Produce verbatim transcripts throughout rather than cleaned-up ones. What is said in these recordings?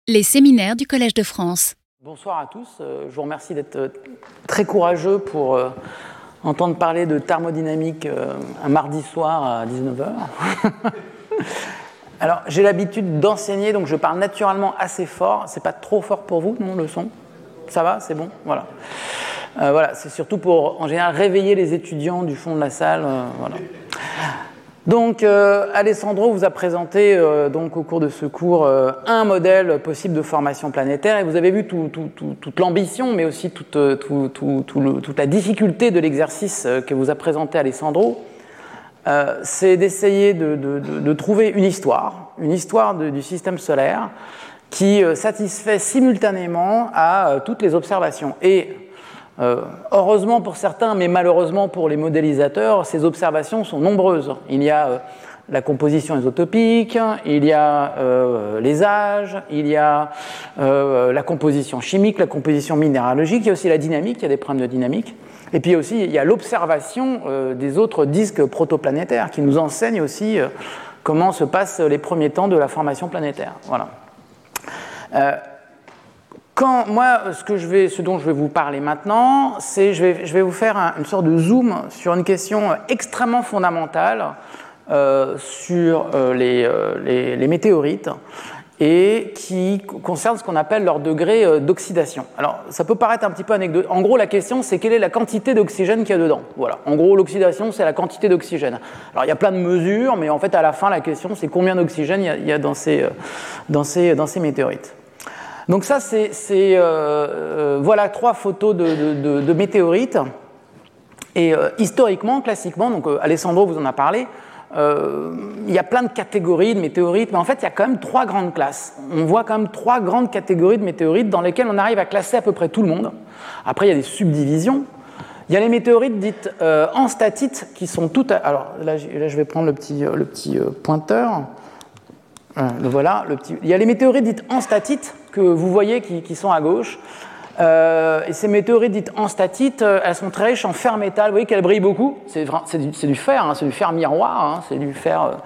Les séminaires du Collège de France. Bonsoir à tous, je vous remercie d'être très courageux pour euh, entendre parler de thermodynamique euh, un mardi soir à dix-neuf heures. Alors, j'ai l'habitude d'enseigner, donc je parle naturellement assez fort. C'est pas trop fort pour vous, non, le son? Ça va, c'est bon? Voilà. Euh, voilà, c'est surtout pour, en général, réveiller les étudiants du fond de la salle. Euh, voilà. Donc, euh, Alessandro vous a présenté euh, donc, au cours de ce cours euh, un modèle possible de formation planétaire et vous avez vu tout, tout, tout, toute l'ambition mais aussi toute, tout, tout, tout le, toute la difficulté de l'exercice que vous a présenté Alessandro. Euh, c'est d'essayer de, de, de, de trouver une histoire, une histoire de, du système solaire qui euh, satisfait simultanément à euh, toutes les observations. Et Euh, heureusement pour certains, mais malheureusement pour les modélisateurs, ces observations sont nombreuses. Il y a euh, la composition isotopique, il y a euh, les âges, il y a euh, la composition chimique, la composition minéralogique, il y a aussi la dynamique, il y a des problèmes de dynamique. Et puis aussi, il y a l'observation euh, des autres disques protoplanétaires qui nous enseignent aussi euh, comment se passent les premiers temps de la formation planétaire. Voilà. Euh, Quand, moi, ce, que je vais, ce dont je vais vous parler maintenant, c'est je vais, je vais vous faire un, une sorte de zoom sur une question extrêmement fondamentale euh, sur euh, les, euh, les, les météorites et qui concerne ce qu'on appelle leur degré euh, d'oxydation. Alors, ça peut paraître un petit peu anecdotique. En gros, la question, c'est quelle est la quantité d'oxygène qu'il y a dedans. Voilà. En gros, l'oxydation, c'est la quantité d'oxygène. Alors, il y a plein de mesures, mais en fait, à la fin, la question, c'est combien d'oxygène il y a, il y a dans, ces, euh, dans, ces, dans ces météorites. Donc ça, c'est, c'est euh, euh, voilà trois photos de, de, de, de météorites. Et euh, historiquement, classiquement, donc euh, Alessandro vous en a parlé, euh, il y a plein de catégories de météorites, mais en fait, il y a quand même trois grandes classes. On voit quand même trois grandes catégories de météorites dans lesquelles on arrive à classer à peu près tout le monde. Après, il y a des subdivisions. Il y a les météorites dites euh, en statite, qui sont toutes... À... Alors là, là, je vais prendre le petit, le petit euh, pointeur. Le voilà, le petit... Il y a les météorites dites en statite que vous voyez qui, qui sont à gauche. Euh, et ces météorites dites en statite, euh, elles sont très riches en fer métal. Vous voyez qu'elles brillent beaucoup. C'est, c'est, du, c'est du fer, hein, c'est du fer miroir, hein, c'est du fer. Euh,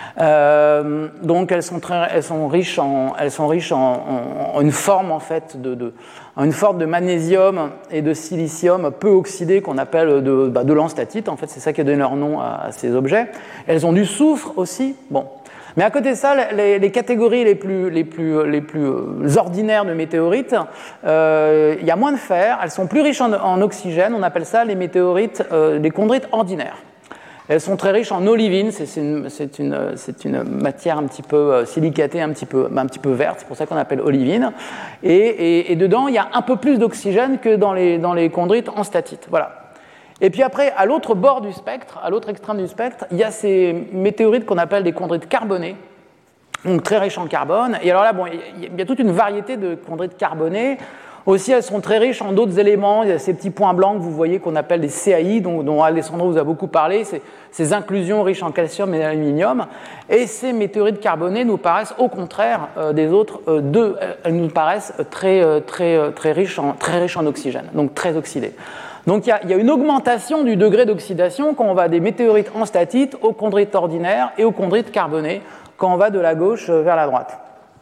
euh, donc elles sont très, elles sont riches en, elles sont riches en, en, en une forme en fait de, de, en une forme de magnésium et de silicium peu oxydé qu'on appelle de, bah, de l'enstatite. En fait, c'est ça qui a donné leur nom à, à ces objets. Elles ont du soufre aussi. Bon. Mais à côté de ça, les, les catégories les plus, les plus, les plus ordinaires de météorites, euh, il y a moins de fer, elles sont plus riches en, en oxygène, on appelle ça les météorites, euh, les chondrites ordinaires. Elles sont très riches en olivine, c'est, c'est, une, c'est, une, c'est une matière un petit peu silicatée, un petit peu, un petit peu verte, c'est pour ça qu'on appelle olivine. Et, et, et dedans, il y a un peu plus d'oxygène que dans les, dans les chondrites en statite. Voilà. Et puis après, à l'autre bord du spectre, à l'autre extrême du spectre, il y a ces météorites qu'on appelle des chondrites carbonées, donc très riches en carbone. Et alors là, bon, il y a toute une variété de chondrites carbonées. Aussi, elles sont très riches en d'autres éléments. Il y a ces petits points blancs que vous voyez qu'on appelle des C A I, dont, dont Alessandro vous a beaucoup parlé, ces, ces inclusions riches en calcium et aluminium. Et ces météorites carbonées nous paraissent, au contraire euh, des autres, euh, deux, elles nous paraissent très, euh, très, euh, très, riches en, très riches en oxygène, donc très oxydées. Donc il y, a, il y a une augmentation du degré d'oxydation quand on va des météorites en statite aux chondrites ordinaires et aux chondrites carbonées quand on va de la gauche vers la droite.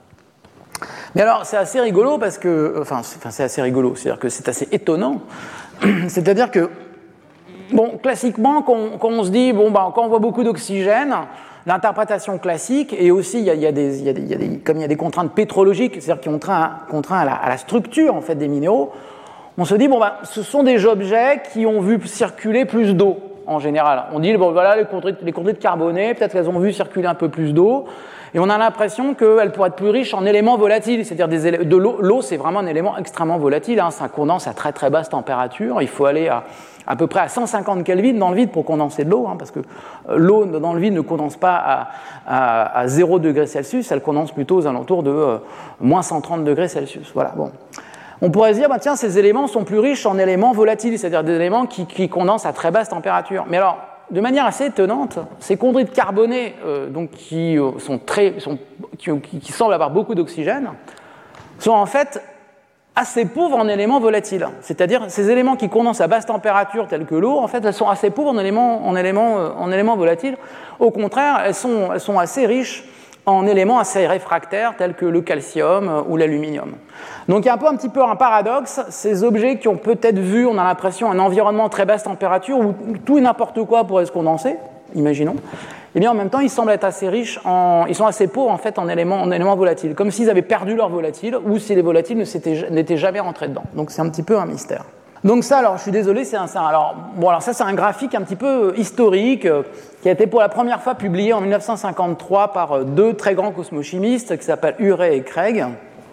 Mais alors c'est assez rigolo parce que, enfin, enfin c'est assez rigolo, c'est-à-dire que c'est assez étonnant. C'est-à-dire que, bon, classiquement, quand on, quand on se dit, bon, bah, quand on voit beaucoup d'oxygène, l'interprétation classique, et aussi il y a, il y a des, il y a des, il y a des, comme il y a des contraintes pétrologiques, c'est-à-dire qui contraint, contraint à, la, à la structure en fait des minéraux. On se dit, bon, ben, ce sont des objets qui ont vu circuler plus d'eau, en général. On dit, bon, voilà, les chondrites, les chondrites carbonées, peut-être qu'elles ont vu circuler un peu plus d'eau, et on a l'impression qu'elles pourraient être plus riches en éléments volatiles, c'est-à-dire des élé- de l'eau. L'eau, c'est vraiment un élément extrêmement volatile, hein, ça condense à très très basse température, il faut aller à, à peu près à cent cinquante Kelvin dans le vide pour condenser de l'eau, hein, parce que l'eau dans le vide ne condense pas à, à, à zéro degré Celsius, elle condense plutôt aux alentours de euh, moins cent trente degrés Celsius. Voilà, bon. On pourrait se dire, bah, tiens, ces éléments sont plus riches en éléments volatiles, c'est-à-dire des éléments qui, qui condensent à très basse température. Mais alors, de manière assez étonnante, ces chondrites carbonées, euh, donc qui, euh, sont très, sont, qui, qui, qui semblent avoir beaucoup d'oxygène, sont en fait assez pauvres en éléments volatiles. C'est-à-dire, ces éléments qui condensent à basse température, tels que l'eau, en fait, elles sont assez pauvres en éléments, en éléments, euh, en éléments volatiles. Au contraire, elles sont, elles sont assez riches en éléments assez réfractaires tels que le calcium ou l'aluminium. Donc il y a un peu un petit peu un paradoxe, ces objets qui ont peut-être vu, on a l'impression, un environnement à très basse température où tout et n'importe quoi pourrait se condenser, imaginons, et bien en même temps ils semblent être assez riches, en, ils sont assez pauvres en fait en éléments, en éléments volatiles, comme s'ils avaient perdu leur volatile ou si les volatiles ne n'étaient jamais rentrés dedans. Donc c'est un petit peu un mystère. Donc ça, alors je suis désolé, c'est un, un alors bon alors ça c'est un graphique un petit peu historique euh, qui a été pour la première fois publié en mille neuf cent cinquante-trois par euh, deux très grands cosmochimistes qui s'appellent Urey et Craig.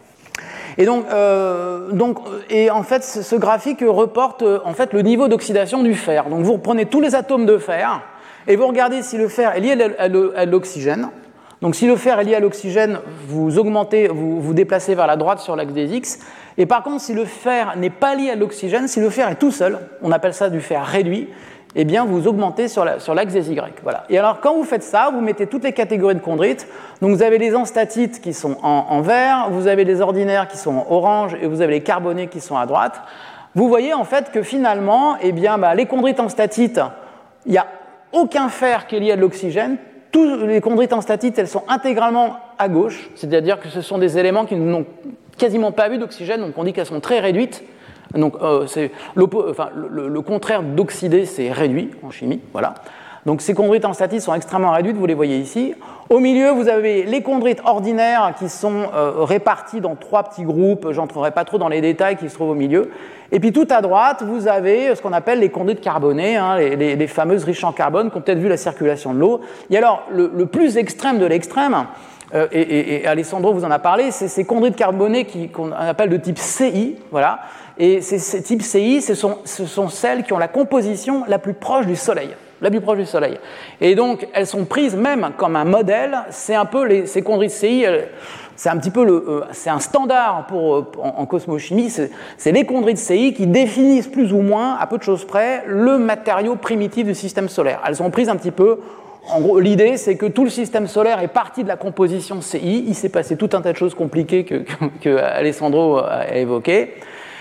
Et donc, euh, donc et en fait ce, ce graphique reporte euh, en fait le niveau d'oxydation du fer. Donc vous reprenez tous les atomes de fer et vous regardez si le fer est lié à l'oxygène. Donc si le fer est lié à l'oxygène, vous augmentez, vous vous déplacez vers la droite sur l'axe des X. Et par contre, si le fer n'est pas lié à l'oxygène, si le fer est tout seul, on appelle ça du fer réduit, eh bien vous augmentez sur l'axe la, des Y. Voilà. Et alors quand vous faites ça, vous mettez toutes les catégories de chondrites. Donc vous avez les enstatites qui sont en, en vert, vous avez les ordinaires qui sont en orange et vous avez les carbonés qui sont à droite. Vous voyez en fait que finalement, eh bien, bah, les chondrites enstatites, il n'y a aucun fer qui est lié à l'oxygène. Tous les chondrites enstatites, elles sont intégralement à gauche, c'est-à-dire que ce sont des éléments qui n'ont quasiment pas eu d'oxygène, donc on dit qu'elles sont très réduites. Donc euh, c'est enfin, le, le contraire d'oxydé, c'est réduit en chimie, voilà. Donc ces chondrites enstatites sont extrêmement réduites, vous les voyez ici. Au milieu, vous avez les chondrites ordinaires qui sont euh, répartis dans trois petits groupes, j'entrerai pas trop dans les détails, qui se trouvent au milieu. Et puis tout à droite, vous avez ce qu'on appelle les chondrites carbonés, hein, les, les, les fameuses riches en carbone qui ont peut-être vu la circulation de l'eau. Et alors, le, le plus extrême de l'extrême, euh, et, et, et Alessandro vous en a parlé, c'est ces chondrites carbonés qui, qu'on appelle de type C I, voilà. Et ces, ces types C I, ce sont, ce sont celles qui ont la composition la plus proche du Soleil. La plus proche du Soleil. Et donc, elles sont prises même comme un modèle. C'est un peu les, ces chondrites C I, c'est un petit peu le, euh, c'est un standard pour, euh, en, en cosmochimie. C'est, c'est les chondrites C I qui définissent plus ou moins, à peu de choses près, le matériau primitif du système solaire. Elles sont prises un petit peu. En gros, l'idée, c'est que tout le système solaire est parti de la composition C I. Il s'est passé tout un tas de choses compliquées que, que, que Alessandro a évoquées,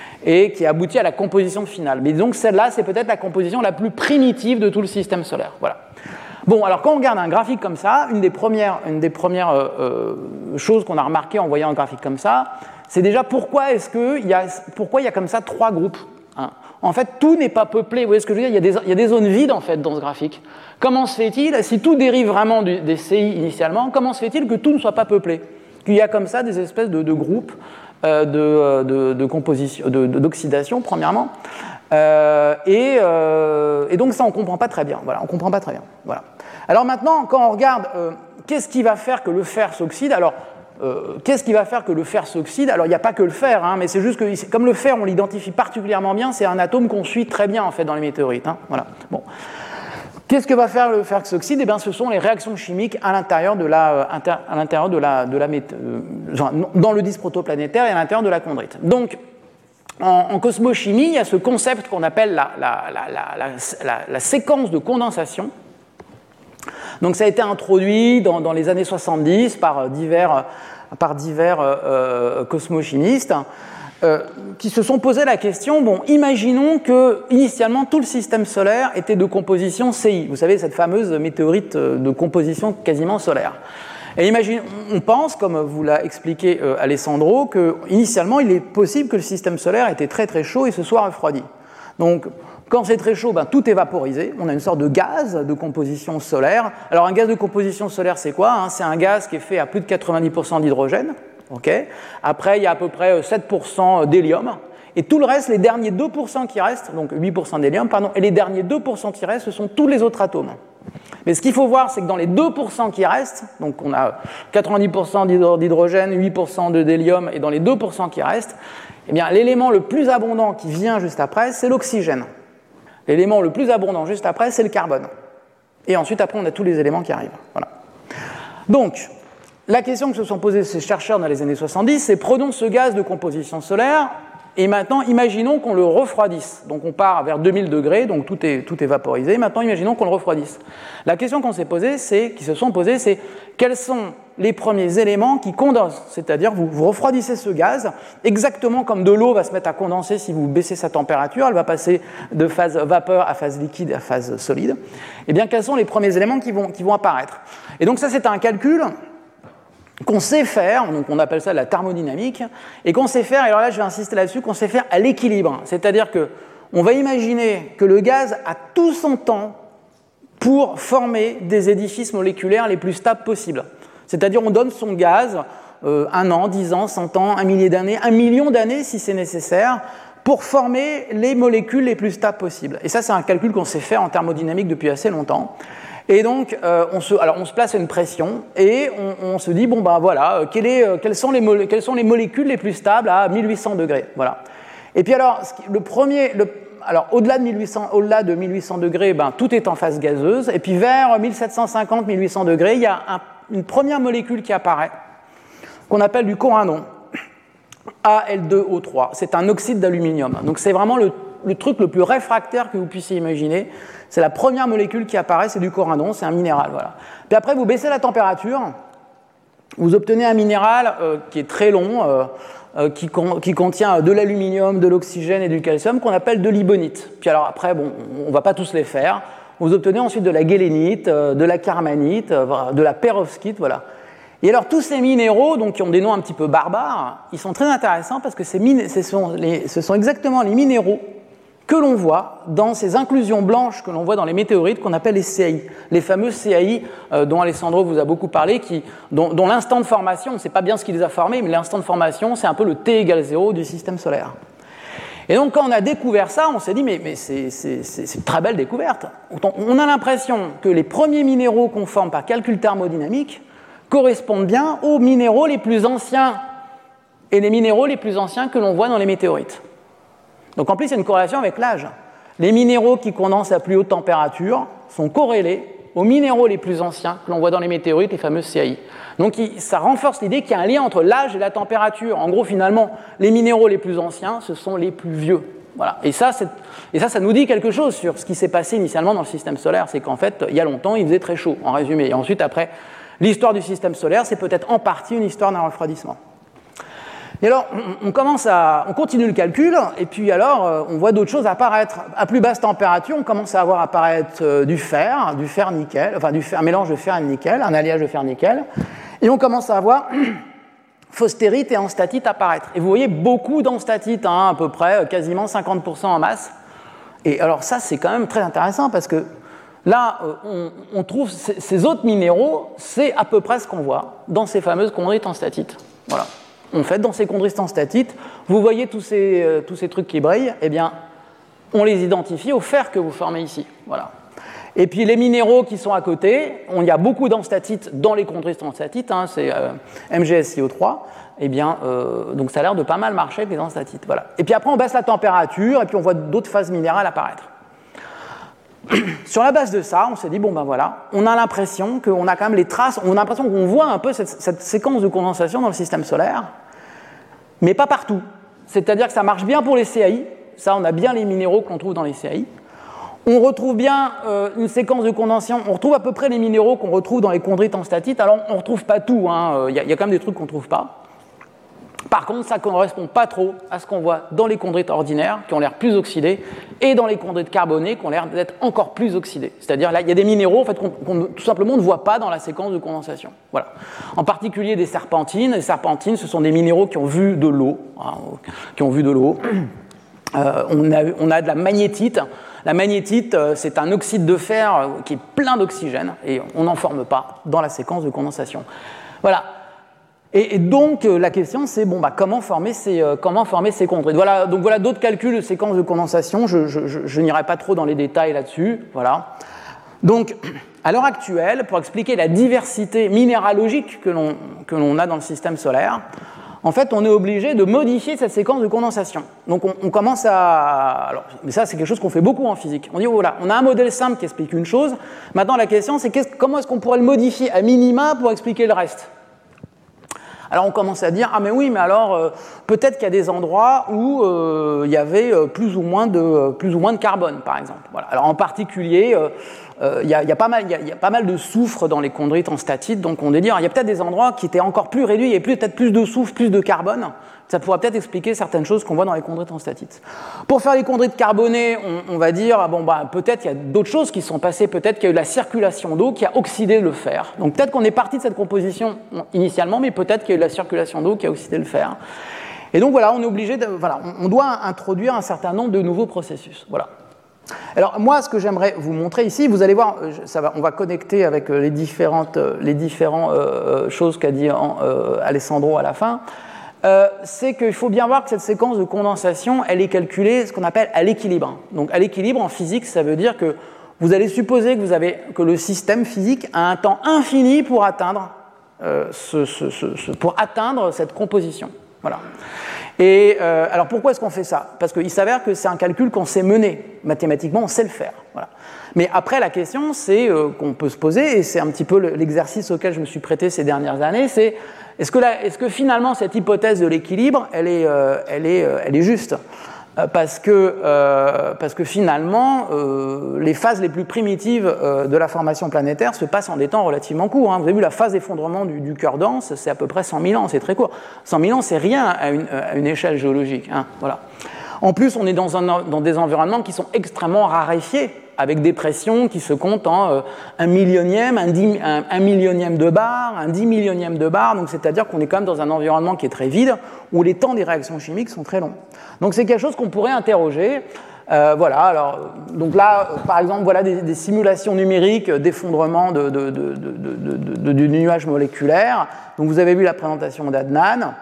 et qui aboutit à la composition finale. Mais donc celle-là, c'est peut-être la composition la plus primitive de tout le système solaire. Voilà. Bon, alors quand on regarde un graphique comme ça, une des premières, une des premières euh, euh, choses qu'on a remarquées en voyant un graphique comme ça, c'est déjà pourquoi est-ce qu'il y a, pourquoi il y a comme ça trois groupes, hein. En fait, tout n'est pas peuplé. Vous voyez ce que je veux dire ? Il y a des, il y a des zones vides en fait dans ce graphique. Comment se fait-il, si tout dérive vraiment du, des C I initialement, comment se fait-il que tout ne soit pas peuplé ? Qu'il y a comme ça des espèces de, de groupes euh, de, de, de composition, de, de, d'oxydation, premièrement. Euh, et, euh, et donc ça, on ne comprend pas très bien. Voilà, on comprend pas très bien. Voilà. Alors maintenant, quand on regarde euh, qu'est-ce qui va faire que le fer s'oxyde, alors euh, qu'est-ce qui va faire que le fer s'oxyde ? Alors il n'y a pas que le fer, hein, mais c'est juste que comme le fer, on l'identifie particulièrement bien, c'est un atome qu'on suit très bien en fait dans les météorites. Hein, voilà. Bon. Qu'est-ce que va faire le fer qui s'oxyde ? Eh bien, ce sont les réactions chimiques à l'intérieur de la, euh, inter, à l'intérieur de la, de la euh, dans le disque protoplanétaire et à l'intérieur de la chondrite. Donc, en, en cosmochimie, il y a ce concept qu'on appelle la, la, la, la, la, la séquence de condensation. Donc, ça a été introduit dans, dans les années soixante-dix par divers, par divers euh, cosmochimistes. Euh, qui se sont posé la question, bon, imaginons que initialement tout le système solaire était de composition C I, vous savez, cette fameuse météorite de composition quasiment solaire. Et imagine, on pense, comme vous l'a expliqué euh, Alessandro, que initialement il est possible que le système solaire était très très chaud et se soit refroidi. Donc, quand c'est très chaud, ben, tout est vaporisé, on a une sorte de gaz de composition solaire. Alors, un gaz de composition solaire, c'est quoi, hein ? C'est un gaz qui est fait à plus de quatre-vingt-dix pour cent d'hydrogène. Okay. Après, il y a à peu près sept pour cent d'hélium. Et tout le reste, les derniers deux pour cent qui restent, donc huit pour cent d'hélium, pardon, et les derniers deux pour cent qui restent, ce sont tous les autres atomes. Mais ce qu'il faut voir, c'est que dans les deux pour cent qui restent, donc on a quatre-vingt-dix pour cent d'hydrogène, huit pour cent d'hélium, et dans les deux pour cent qui restent, eh bien, l'élément le plus abondant qui vient juste après, c'est l'oxygène. L'élément le plus abondant juste après, c'est le carbone. Et ensuite, après, on a tous les éléments qui arrivent. Voilà. Donc, la question que se sont posées ces chercheurs dans les années soixante-dix, c'est prenons ce gaz de composition solaire et maintenant imaginons qu'on le refroidisse. Donc on part vers deux mille degrés, donc tout est, tout est vaporisé. Maintenant imaginons qu'on le refroidisse. La question qu'on s'est posée, c'est, qui se sont posées, c'est quels sont les premiers éléments qui condensent ? C'est-à-dire vous, vous refroidissez ce gaz, exactement comme de l'eau va se mettre à condenser si vous baissez sa température, elle va passer de phase vapeur à phase liquide à phase solide. Eh bien quels sont les premiers éléments qui vont, qui vont apparaître ? Et donc ça c'est un calcul qu'on sait faire, donc on appelle ça la thermodynamique, et qu'on sait faire, et alors là je vais insister là-dessus, qu'on sait faire à l'équilibre. C'est-à-dire qu'on va imaginer que le gaz a tout son temps pour former des édifices moléculaires les plus stables possibles. C'est-à-dire on donne son gaz euh, un an, dix ans, cent ans, un millier d'années, un million d'années si c'est nécessaire, pour former les molécules les plus stables possibles. Et ça c'est un calcul qu'on sait faire en thermodynamique depuis assez longtemps. Et donc, euh, on, se, alors on se place à une pression et on, on se dit, bon ben voilà, euh, quelle est, euh, quelles, sont les mo- quelles sont les molécules les plus stables à mille huit cents degrés, voilà. Et puis alors, le premier, le, alors au-delà de mille huit cents, au-delà de mille huit cents degrés, ben, tout est en phase gazeuse. Et puis vers mille sept cent cinquante, mille huit cents degrés, il y a un, une première molécule qui apparaît, qu'on appelle du corindon, A L deux O trois. C'est un oxyde d'aluminium. Donc c'est vraiment le, le truc le plus réfractaire que vous puissiez imaginer. C'est la première molécule qui apparaît, c'est du corindon, c'est un minéral. Voilà. Puis après, vous baissez la température, vous obtenez un minéral euh, qui est très long, euh, euh, qui, con, qui contient de l'aluminium, de l'oxygène et du calcium, qu'on appelle de l'ibonite. Puis alors après, bon, on ne va pas tous les faire. Vous obtenez ensuite de la ghélénite, euh, de la carmanite, euh, de la perovskite, voilà. Et alors tous ces minéraux, donc, qui ont des noms un petit peu barbares, ils sont très intéressants parce que ces min- ce, sont les, ce sont exactement les minéraux que l'on voit dans ces inclusions blanches que l'on voit dans les météorites qu'on appelle les C A I, les fameux C A I euh, dont Alessandro vous a beaucoup parlé, qui, dont, dont l'instant de formation, on ne sait pas bien ce qui les a formés, mais l'instant de formation, c'est un peu le T égale zéro du système solaire. Et donc quand on a découvert ça, on s'est dit, mais, mais c'est, c'est, c'est, c'est une très belle découverte. On a l'impression que les premiers minéraux qu'on forme par calcul thermodynamique correspondent bien aux minéraux les plus anciens, et les minéraux les plus anciens que l'on voit dans les météorites. Donc en plus, il y a une corrélation avec l'âge. Les minéraux qui condensent à plus haute température sont corrélés aux minéraux les plus anciens que l'on voit dans les météorites, les fameuses C A I. Donc ça renforce l'idée qu'il y a un lien entre l'âge et la température. En gros, finalement, les minéraux les plus anciens, ce sont les plus vieux. Voilà. Et ça, c'est... et ça, ça nous dit quelque chose sur ce qui s'est passé initialement dans le système solaire. C'est qu'en fait, il y a longtemps, il faisait très chaud, en résumé. Et ensuite, après, l'histoire du système solaire, c'est peut-être en partie une histoire d'un refroidissement. Et alors, on, commence à, on continue le calcul, et puis alors, on voit d'autres choses apparaître. À plus basse température, on commence à voir apparaître du fer, du fer-nickel, enfin du fer, un mélange de fer et de nickel, un alliage de fer-nickel, et on commence à voir phosphérite et enstatite apparaître. Et vous voyez beaucoup d'enstatite, hein, à peu près, quasiment cinquante pour cent en masse. Et alors ça, c'est quand même très intéressant, parce que là, on, on trouve ces, ces autres minéraux, c'est à peu près ce qu'on voit dans ces fameuses chondrites enstatites. Voilà. En fait, dans ces chondrites enstatites, vous voyez tous ces, euh, tous ces trucs qui brillent, eh bien, on les identifie au fer que vous formez ici. Voilà. Et puis les minéraux qui sont à côté, on, il y a beaucoup d'enstatites dans les chondrites enstatites, hein, c'est euh, M G S I O trois, eh bien, euh, donc ça a l'air de pas mal marcher avec les enstatites. Voilà. Et puis après, on baisse la température, et puis on voit d'autres phases minérales apparaître. Sur la base de ça, on s'est dit, bon ben voilà, on a l'impression qu'on a quand même les traces, on a l'impression qu'on voit un peu cette, cette séquence de condensation dans le système solaire, mais pas partout. C'est-à-dire que ça marche bien pour les C A I, ça on a bien les minéraux qu'on trouve dans les C A I. On retrouve bien euh, une séquence de condensation, on retrouve à peu près les minéraux qu'on retrouve dans les chondrites enstatites, alors on ne retrouve pas tout, il hein, y, y a quand même des trucs qu'on ne trouve pas. Par contre, ça ne correspond pas trop à ce qu'on voit dans les chondrites ordinaires, qui ont l'air plus oxydés, et dans les chondrites carbonées, qui ont l'air d'être encore plus oxydés. C'est-à-dire, là, il y a des minéraux en fait, qu'on, qu'on tout simplement ne voit pas dans la séquence de condensation. Voilà. En particulier des serpentines. Les serpentines, ce sont des minéraux qui ont vu de l'eau. Hein, qui ont vu de l'eau. Euh, on, a, on a de la magnétite. La magnétite, c'est un oxyde de fer qui est plein d'oxygène, et on n'en forme pas dans la séquence de condensation. Voilà. Et, et donc, euh, la question, c'est bon, bah, comment former ces, euh, comment former ces chondrites. Voilà, donc voilà d'autres calculs de séquences de condensation. Je, je, je, je n'irai pas trop dans les détails là-dessus. Voilà. Donc, à l'heure actuelle, pour expliquer la diversité minéralogique que l'on, que l'on a dans le système solaire, en fait, on est obligé de modifier cette séquence de condensation. Donc, on, on commence à... Alors, mais ça, c'est quelque chose qu'on fait beaucoup en physique. On dit, oh, voilà, on a un modèle simple qui explique une chose. Maintenant, la question, c'est comment est-ce qu'on pourrait le modifier à minima pour expliquer le reste ? Alors on commence à dire, ah mais oui, mais alors euh, peut-être qu'il y a des endroits où euh, il y avait euh, plus ou moins de, euh, plus ou moins de carbone, par exemple. Voilà. Alors en particulier, euh, euh, il, y a, il, y a pas mal, il, y a, il y a pas mal de soufre dans les chondrites enstatites, donc on est dire, il y a peut-être des endroits qui étaient encore plus réduits, il y avait peut-être plus de soufre, plus de carbone, ça pourrait peut-être expliquer certaines choses qu'on voit dans les chondrites en statite. Pour faire les chondrites carbonées, on, on va dire, ah bon, bah, peut-être il y a d'autres choses qui sont passées, peut-être qu'il y a eu de la circulation d'eau qui a oxydé le fer. Donc peut-être qu'on est parti de cette composition initialement, mais peut-être qu'il y a eu de la circulation d'eau qui a oxydé le fer. Et donc voilà, on est obligé de, voilà, on doit introduire un certain nombre de nouveaux processus. Voilà. Alors moi, ce que j'aimerais vous montrer ici, vous allez voir, ça va, on va connecter avec les différentes, les différentes euh, choses qu'a dit euh, Alessandro à la fin. Euh, c'est qu'il faut bien voir que cette séquence de condensation, elle est calculée, ce qu'on appelle à l'équilibre. Donc à l'équilibre en physique, ça veut dire que vous allez supposer que, vous avez, que le système physique a un temps infini pour atteindre, euh, ce, ce, ce, ce, pour atteindre cette composition. Voilà. Et euh, alors pourquoi est-ce qu'on fait ça? Parce qu'il s'avère que c'est un calcul qu'on sait mener. Mathématiquement, on sait le faire. Voilà. Mais après, la question c'est, euh, qu'on peut se poser, et c'est un petit peu l'exercice auquel je me suis prêté ces dernières années, c'est est-ce que, la, est-ce que finalement cette hypothèse de l'équilibre, elle est, euh, elle est, euh, elle est juste? Parce que, euh, parce que finalement, euh, les phases les plus primitives euh, de la formation planétaire se passent en des temps relativement courts. Hein. Vous avez vu la phase d'effondrement du, du cœur dense, c'est à peu près cent mille ans, c'est très court. cent mille ans, c'est rien à une, à une échelle géologique. Hein. Voilà. En plus, on est dans, un, dans des environnements qui sont extrêmement raréfiés, avec des pressions qui se comptent en euh, un millionième, un, dix, un, un millionième de bar, un dix millionième de bar, donc c'est-à-dire qu'on est quand même dans un environnement qui est très vide, où les temps des réactions chimiques sont très longs. Donc c'est quelque chose qu'on pourrait interroger. Euh, voilà, alors, donc là, par exemple, voilà des, des simulations numériques d'effondrement de, de, de, de, de, de, de, du nuage moléculaire. Donc vous avez vu la présentation d'Adnan.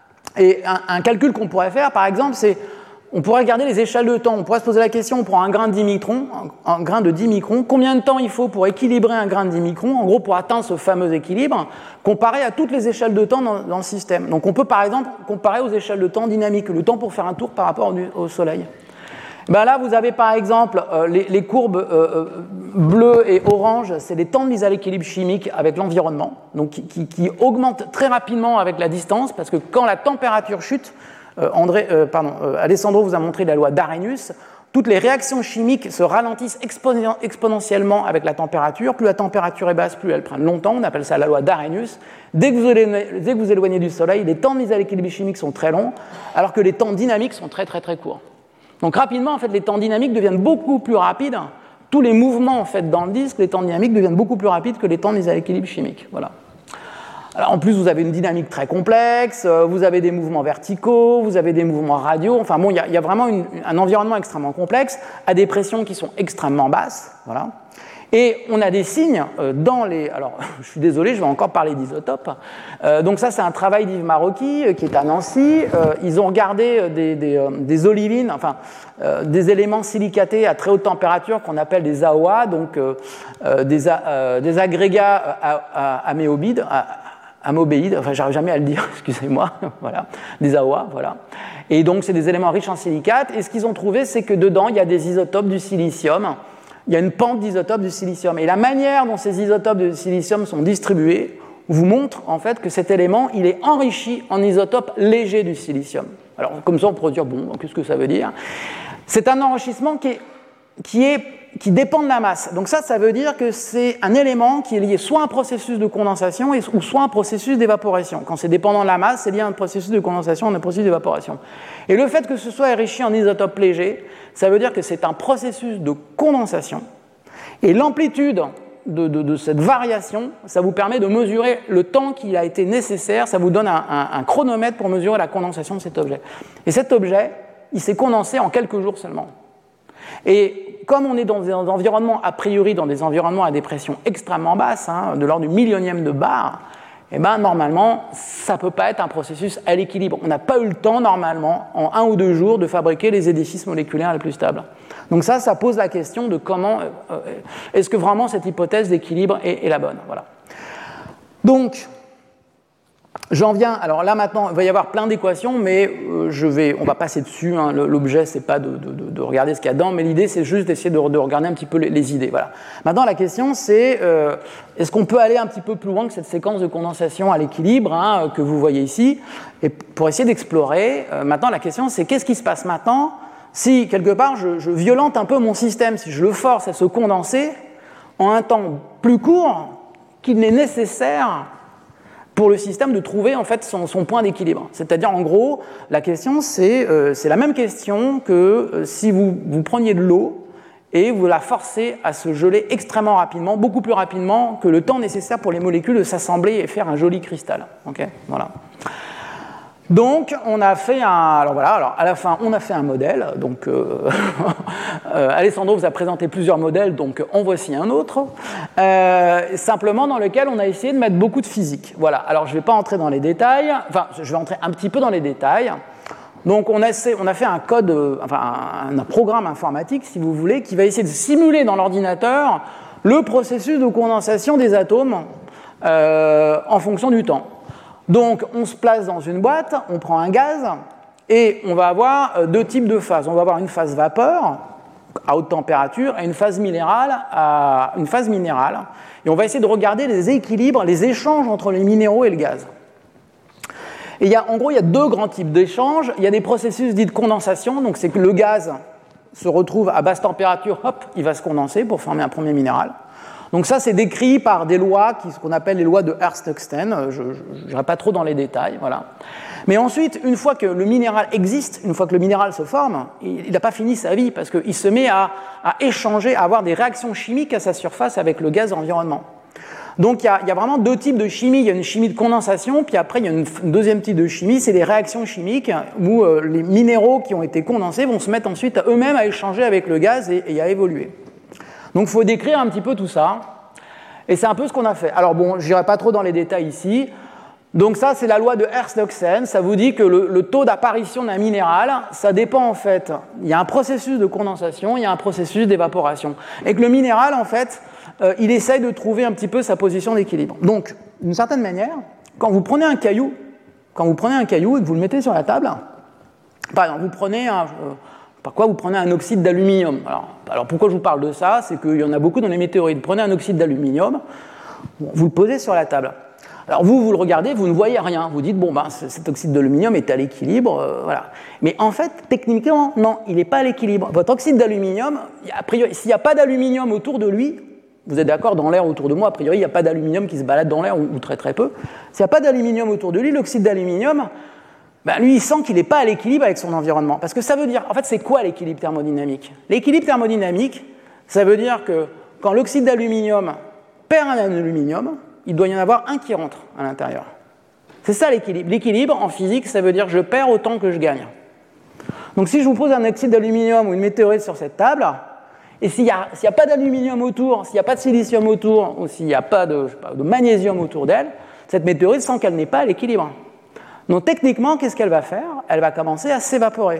Et un, un calcul qu'on pourrait faire, par exemple, c'est on pourrait regarder les échelles de temps. On pourrait se poser la question, on prend un grain de dix microns, un, un grain de dix microns, combien de temps il faut pour équilibrer un grain de dix microns, en gros pour atteindre ce fameux équilibre, comparé à toutes les échelles de temps dans, dans le système. Donc on peut par exemple comparer aux échelles de temps dynamiques, le temps pour faire un tour par rapport au, au Soleil. Ben là, vous avez par exemple euh, les, les courbes euh, bleues et oranges, c'est les temps de mise à l'équilibre chimique avec l'environnement, donc qui, qui, qui augmentent très rapidement avec la distance, parce que quand la température chute, Euh, André, euh, pardon, euh, Alessandro vous a montré la loi d'Arrhenius, toutes les réactions chimiques se ralentissent exponen- exponentiellement avec la température. Plus la température est basse, plus elles prennent longtemps. On appelle ça la loi d'Arrhenius. Dès que vous éloignez, dès que vous éloignez du Soleil, les temps de mise à l'équilibre chimique sont très longs, alors que les temps dynamiques sont très très très courts. Donc rapidement, en fait, les temps dynamiques deviennent beaucoup plus rapides. Tous les mouvements en fait, dans le disque, les temps dynamiques deviennent beaucoup plus rapides que les temps de mise à l'équilibre chimique. Voilà. Alors, en plus, vous avez une dynamique très complexe, vous avez des mouvements verticaux, vous avez des mouvements radiaux. Enfin bon, il y, y a vraiment une, un environnement extrêmement complexe, à des pressions qui sont extrêmement basses. Voilà. Et on a des signes dans les... Alors, je suis désolé, je vais encore parler d'isotopes. Euh, donc ça, c'est un travail d'Yves Marocchi, qui est à Nancy. Euh, ils ont regardé des, des, des olivines, enfin, euh, des éléments silicatés à très haute température qu'on appelle des A O A, donc euh, des, euh, des agrégats améobides, amobéides, enfin j'arrive jamais à le dire, excusez-moi, voilà, des A O A, voilà. Et donc c'est des éléments riches en silicate, et ce qu'ils ont trouvé, c'est que dedans, il y a des isotopes du silicium, il y a une pente d'isotopes du silicium, et la manière dont ces isotopes de silicium sont distribués vous montre en fait que cet élément, il est enrichi en isotopes légers du silicium. Alors comme ça, on pourrait dire, bon, qu'est-ce que ça veut dire? C'est un enrichissement qui est, qui est qui dépend de la masse. Donc ça, ça veut dire que c'est un élément qui est lié soit à un processus de condensation ou soit à un processus d'évaporation. Quand c'est dépendant de la masse, c'est lié à un processus de condensation ou à un processus d'évaporation. Et le fait que ce soit enrichi en isotopes légers, ça veut dire que c'est un processus de condensation. Et l'amplitude de, de, de cette variation, ça vous permet de mesurer le temps qui a été nécessaire, ça vous donne un, un, un chronomètre pour mesurer la condensation de cet objet. Et cet objet, il s'est condensé en quelques jours seulement. Et comme on est dans des environnements, a priori, dans des environnements à des pressions extrêmement basses, hein, de l'ordre du millionième de bar, eh ben, normalement, ça ne peut pas être un processus à l'équilibre. On n'a pas eu le temps, normalement, en un ou deux jours, de fabriquer les édifices moléculaires les plus stables. Donc ça, ça pose la question de comment... Euh, est-ce que vraiment cette hypothèse d'équilibre est, est la bonne? Voilà. Donc... J'en viens, alors là maintenant, il va y avoir plein d'équations, mais euh, je vais, on va passer dessus, hein, l'objet c'est pas de, de, de regarder ce qu'il y a dedans, mais l'idée c'est juste d'essayer de, de regarder un petit peu les, les idées. Voilà. Maintenant la question c'est, euh, est-ce qu'on peut aller un petit peu plus loin que cette séquence de condensation à l'équilibre hein, que vous voyez ici, et pour essayer d'explorer, euh, maintenant la question c'est qu'est-ce qui se passe maintenant si quelque part je, je violente un peu mon système, si je le force à se condenser en un temps plus court qu'il n'est nécessaire pour le système de trouver en fait son, son point d'équilibre. C'est-à-dire, en gros, la question, c'est euh, la même question que euh, si vous, vous preniez de l'eau et vous la forcez à se geler extrêmement rapidement, beaucoup plus rapidement que le temps nécessaire pour les molécules de s'assembler et faire un joli cristal. Okay, voilà. Donc, on a fait un. Alors voilà, alors à la fin, on a fait un modèle. Donc, euh, euh, Alessandro vous a présenté plusieurs modèles, donc en voici un autre. Euh, simplement dans lequel on a essayé de mettre beaucoup de physique. Voilà, alors je ne vais pas entrer dans les détails. Enfin, je vais entrer un petit peu dans les détails. Donc, on a, essayé, on a fait un code, enfin, un, un programme informatique, si vous voulez, qui va essayer de simuler dans l'ordinateur le processus de condensation des atomes euh, en fonction du temps. Donc, on se place dans une boîte, on prend un gaz, et on va avoir deux types de phases. On va avoir une phase vapeur, à haute température, et une phase minérale, à une phase minérale. Et on va essayer de regarder les équilibres, les échanges entre les minéraux et le gaz. Et il y a, en gros, il y a deux grands types d'échanges. Il y a des processus dits de condensation, donc c'est que le gaz se retrouve à basse température, hop, il va se condenser pour former un premier minéral. Donc ça, c'est décrit par des lois, qui, ce qu'on appelle les lois de Hertz-Tungsten. Je n'irai pas trop dans les détails, voilà. Mais ensuite, une fois que le minéral existe, une fois que le minéral se forme, il n'a pas fini sa vie, parce qu'il se met à, à échanger, à avoir des réactions chimiques à sa surface avec le gaz environnement. Donc il y, a, il y a vraiment deux types de chimie. Il y a une chimie de condensation, puis après il y a une, une deuxième type de chimie, c'est les réactions chimiques, où euh, les minéraux qui ont été condensés vont se mettre ensuite à eux-mêmes à échanger avec le gaz et, et à évoluer. Donc il faut décrire un petit peu tout ça, et c'est un peu ce qu'on a fait. Alors bon, je n'irai pas trop dans les détails ici. Donc ça, c'est la loi de Hertz-Tungsten. Ça vous dit que le, le taux d'apparition d'un minéral, ça dépend en fait. Il y a un processus de condensation, il y a un processus d'évaporation. Et que le minéral, en fait, euh, il essaye de trouver un petit peu sa position d'équilibre. Donc, d'une certaine manière, quand vous prenez un caillou, quand vous prenez un caillou et que vous le mettez sur la table, par exemple, vous prenez un... Euh, Par quoi vous prenez un oxyde d'aluminium. Alors, alors pourquoi je vous parle de ça? C'est qu'il y en a beaucoup dans les météorites. Prenez un oxyde d'aluminium, vous le posez sur la table. Alors vous, vous le regardez, vous ne voyez rien. Vous dites, bon, ben, cet oxyde d'aluminium est à l'équilibre, euh, voilà. Mais en fait, techniquement, non, il n'est pas à l'équilibre. Votre oxyde d'aluminium, a priori, s'il n'y a pas d'aluminium autour de lui, vous êtes d'accord, dans l'air autour de moi, a priori, il n'y a pas d'aluminium qui se balade dans l'air, ou, ou très très peu. S'il n'y a pas d'aluminium autour de lui, l'oxyde d'aluminium, ben lui, il sent qu'il n'est pas à l'équilibre avec son environnement. Parce que ça veut dire, en fait, c'est quoi l'équilibre thermodynamique? L'équilibre thermodynamique, ça veut dire que quand l'oxyde d'aluminium perd un aluminium, il doit y en avoir un qui rentre à l'intérieur. C'est ça l'équilibre. L'équilibre, en physique, ça veut dire je perds autant que je gagne. Donc si je vous pose un oxyde d'aluminium ou une météorite sur cette table, et s'il n'y a, s'il y a pas d'aluminium autour, s'il n'y a pas de silicium autour, ou s'il n'y a pas de, je sais pas, de magnésium autour d'elle, cette météorite sent qu'elle n'est pas à l'équilibre. Donc techniquement, qu'est-ce qu'elle va faire? Elle va commencer à s'évaporer.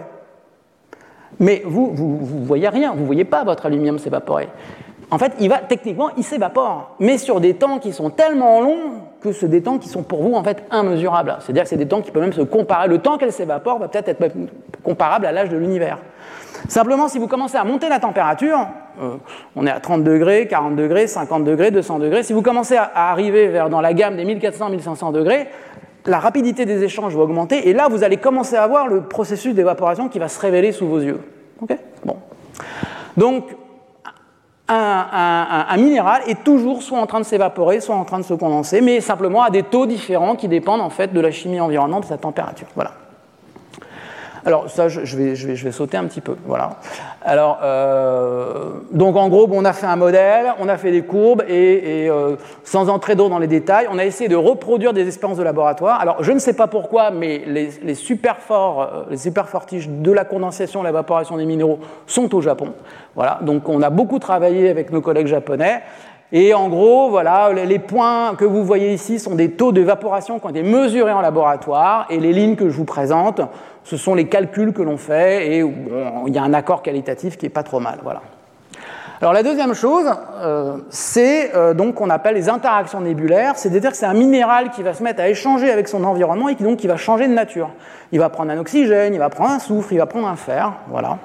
Mais vous, vous ne voyez rien, vous ne voyez pas votre aluminium s'évaporer. En fait, il va, techniquement, il s'évapore, mais sur des temps qui sont tellement longs que c'est des temps qui sont pour vous en fait immesurables. C'est-à-dire que c'est des temps qui peuvent même se comparer. Le temps qu'elle s'évapore va peut-être être comparable à l'âge de l'univers. Simplement, si vous commencez à monter la température, euh, on est à trente degrés, quarante degrés, cinquante degrés, deux cents degrés, si vous commencez à, à arriver vers dans la gamme des mille quatre cents à mille cinq cents degrés, la rapidité des échanges va augmenter, et là, vous allez commencer à voir le processus d'évaporation qui va se révéler sous vos yeux. Okay ? Bon. Donc, un, un, un minéral est toujours soit en train de s'évaporer, soit en train de se condenser, mais simplement à des taux différents qui dépendent en fait de la chimie environnante, de sa température. Voilà. Alors ça, je, je, vais, je, vais, je vais sauter un petit peu. Voilà. Alors, euh, donc en gros, bon, on a fait un modèle, on a fait des courbes, et, et euh, sans entrer dans les détails, on a essayé de reproduire des expériences de laboratoire. Alors, je ne sais pas pourquoi, mais les, les super forts, les super fortiges de la condensation et l'évaporation des minéraux sont au Japon. Voilà. Donc, on a beaucoup travaillé avec nos collègues japonais. Et en gros, voilà, les points que vous voyez ici sont des taux d'évaporation qui ont été mesurés en laboratoire, et les lignes que je vous présente, ce sont les calculs que l'on fait, et bon, il y a un accord qualitatif qui n'est pas trop mal. Voilà. Alors la deuxième chose, euh, c'est euh, donc qu'on appelle les interactions nébulaires, c'est-à-dire que c'est un minéral qui va se mettre à échanger avec son environnement et qui donc qui va changer de nature. Il va prendre un oxygène, il va prendre un soufre, il va prendre un fer, voilà.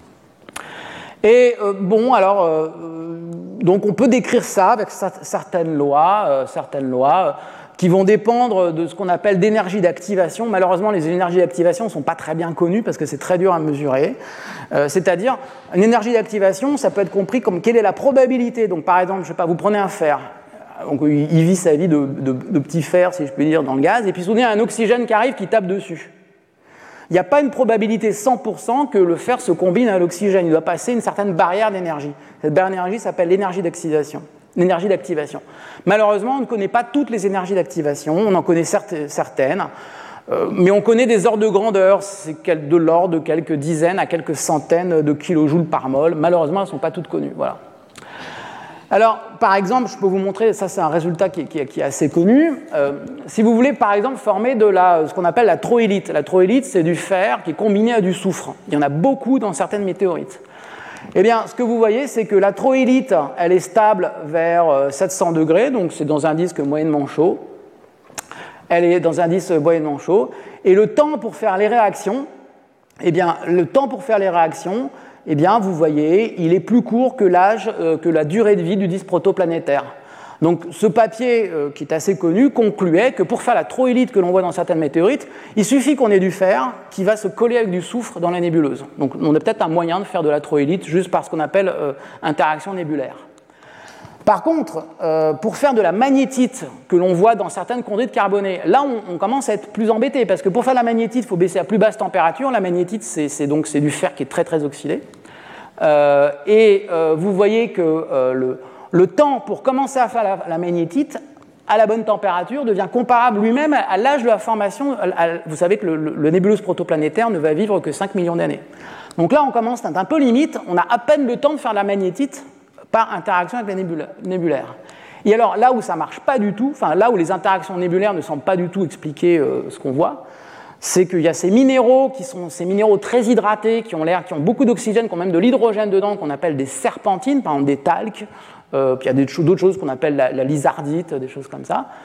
Et euh, bon, alors, euh, donc on peut décrire ça avec certaines lois, euh, certaines lois euh, qui vont dépendre de ce qu'on appelle d'énergie d'activation. Malheureusement, les énergies d'activation ne sont pas très bien connues parce que c'est très dur à mesurer. Euh, c'est-à-dire, une énergie d'activation, ça peut être compris comme quelle est la probabilité. Donc, par exemple, je sais pas, vous prenez un fer. donc il vit sa vie de, de, de petit fer, si je puis dire, dans le gaz, et puis soudain, il y a un oxygène qui arrive qui tape dessus. Il n'y a pas une probabilité cent pour cent que le fer se combine à l'oxygène. Il doit passer une certaine barrière d'énergie. Cette barrière d'énergie s'appelle l'énergie d'activation. L'énergie d'activation. Malheureusement, on ne connaît pas toutes les énergies d'activation, on en connaît certaines, euh, mais on connaît des ordres de grandeur, c'est de l'ordre de quelques dizaines à quelques centaines de kilojoules par mol. Malheureusement, elles ne sont pas toutes connues. Voilà. Alors, par exemple, je peux vous montrer, ça c'est un résultat qui est, qui est, qui est assez connu. Euh, si vous voulez, par exemple, former de la, ce qu'on appelle la troïlite. La troïlite, c'est du fer qui est combiné à du soufre. Il y en a beaucoup dans certaines météorites. Eh bien, ce que vous voyez, c'est que la troïlite, elle est stable vers sept cents degrés, donc c'est dans un disque moyennement chaud. Elle est dans un disque moyennement chaud. Et le temps pour faire les réactions, eh bien, le temps pour faire les réactions, eh bien, vous voyez, il est plus court que l'âge, euh, que la durée de vie du disque protoplanétaire. Donc, ce papier, euh, qui est assez connu, concluait que pour faire la troïlite que l'on voit dans certaines météorites, il suffit qu'on ait du fer qui va se coller avec du soufre dans la nébuleuse. Donc, on a peut-être un moyen de faire de la troïlite juste par ce qu'on appelle euh, interaction nébulaire. Par contre, euh, pour faire de la magnétite que l'on voit dans certaines chondrites carbonées, là, on, on commence à être plus embêté, parce que pour faire de la magnétite, il faut baisser à plus basse température. La magnétite, c'est, c'est donc c'est du fer qui est très, très oxydé. Euh, et euh, vous voyez que euh, le, le temps pour commencer à faire la, la magnétite, à la bonne température, devient comparable lui-même à l'âge de la formation. À, à, vous savez que le, le, le nébuleuse protoplanétaire ne va vivre que cinq millions d'années. Donc là, on commence à être un peu limite. On a à peine le temps de faire de la magnétite par interaction avec les nébulaires. Et alors, là où ça ne marche pas du tout, enfin là où les interactions nébulaires ne semblent pas du tout expliquer euh, ce qu'on voit, c'est qu'il y a ces minéraux qui sont ces minéraux très hydratés, qui ont l'air, qui ont beaucoup d'oxygène, qui ont même de l'hydrogène dedans, qu'on appelle des serpentines, par exemple des talcs, euh, puis il y a d'autres choses qu'on appelle la, la lizardite, des choses comme ça.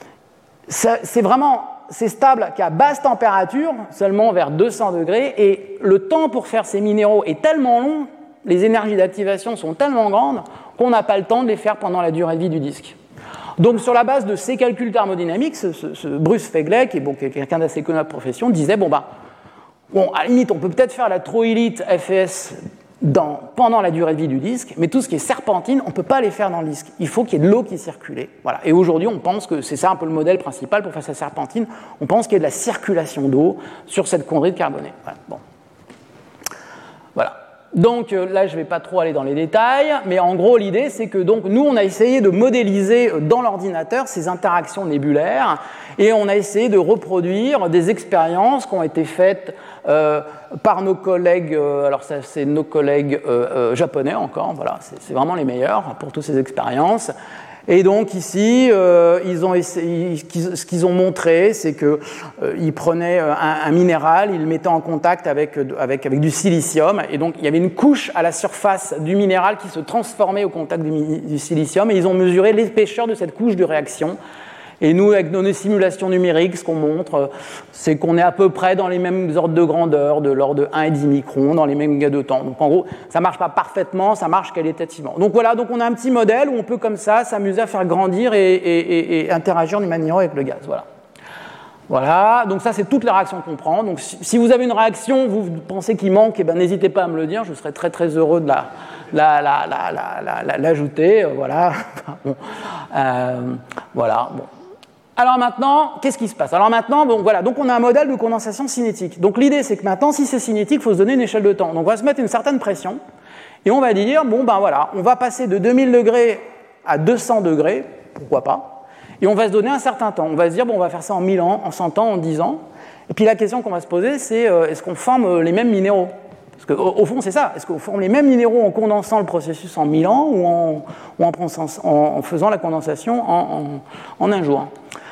ça c'est vraiment, c'est stable qu'à basse température, seulement vers deux cents degrés, et le temps pour faire ces minéraux est tellement long, les énergies d'activation sont tellement grandes qu'on n'a pas le temps de les faire pendant la durée de vie du disque. Donc, sur la base de ces calculs thermodynamiques, ce, ce, ce Bruce Fegley, qui est bon, quelqu'un d'assez connu de la profession, disait bon, bah, bon, à la limite, on peut peut-être faire la troïlite F E S dans, pendant la durée de vie du disque, mais tout ce qui est serpentine, on ne peut pas les faire dans le disque. Il faut qu'il y ait de l'eau qui circule. Voilà. Et aujourd'hui, on pense que c'est ça un peu le modèle principal pour faire sa serpentine. On pense qu'il y a de la circulation d'eau sur cette chondrite carbonée. Voilà. Bon. Voilà. Donc là, je ne vais pas trop aller dans les détails, mais en gros, l'idée, c'est que donc, nous, on a essayé de modéliser dans l'ordinateur ces interactions nébulaires et on a essayé de reproduire des expériences qui ont été faites euh, par nos collègues, euh, alors ça, c'est nos collègues euh, euh, japonais encore, voilà, c'est, c'est vraiment les meilleurs pour toutes ces expériences. Et donc ici, euh, ils ont essayé, ce qu'ils ont montré, c'est qu'ils euh, prenaient un, un minéral, ils le mettaient en contact avec, avec, avec du silicium, et donc il y avait une couche à la surface du minéral qui se transformait au contact du, du silicium, et ils ont mesuré l'épaisseur de cette couche de réaction. Et nous, avec nos simulations numériques, ce qu'on montre, c'est qu'on est à peu près dans les mêmes ordres de grandeur, de l'ordre de un virgule cinq microns, dans les mêmes gains de temps. Donc en gros, ça ne marche pas parfaitement, ça marche qualitativement. Donc voilà, donc on a un petit modèle où on peut comme ça s'amuser à faire grandir et, et, et, et interagir d'une manière avec le gaz. Voilà. Voilà, donc ça c'est toute la réaction qu'on prend. Donc si, si vous avez une réaction, vous pensez qu'il manque, eh ben, n'hésitez pas à me le dire, je serai très très heureux de la, la, la, la, la, la, l'ajouter. Voilà. Bon. Euh, voilà. Bon. Alors maintenant, qu'est-ce qui se passe? Alors maintenant, bon, voilà, donc on a un modèle de condensation cinétique. Donc l'idée, c'est que maintenant, si c'est cinétique, il faut se donner une échelle de temps. Donc on va se mettre une certaine pression et on va dire, bon ben voilà, on va passer de deux mille degrés à deux cents degrés, pourquoi pas, et on va se donner un certain temps. On va se dire, bon, on va faire ça en mille ans, en cent ans, en dix ans. Et puis la question qu'on va se poser, c'est euh, est-ce qu'on forme les mêmes minéraux? Parce qu'au au fond, c'est ça. Est-ce qu'on forme les mêmes minéraux en condensant le processus en mille ans ou en, ou en, en, en faisant la condensation en, en, en un jour?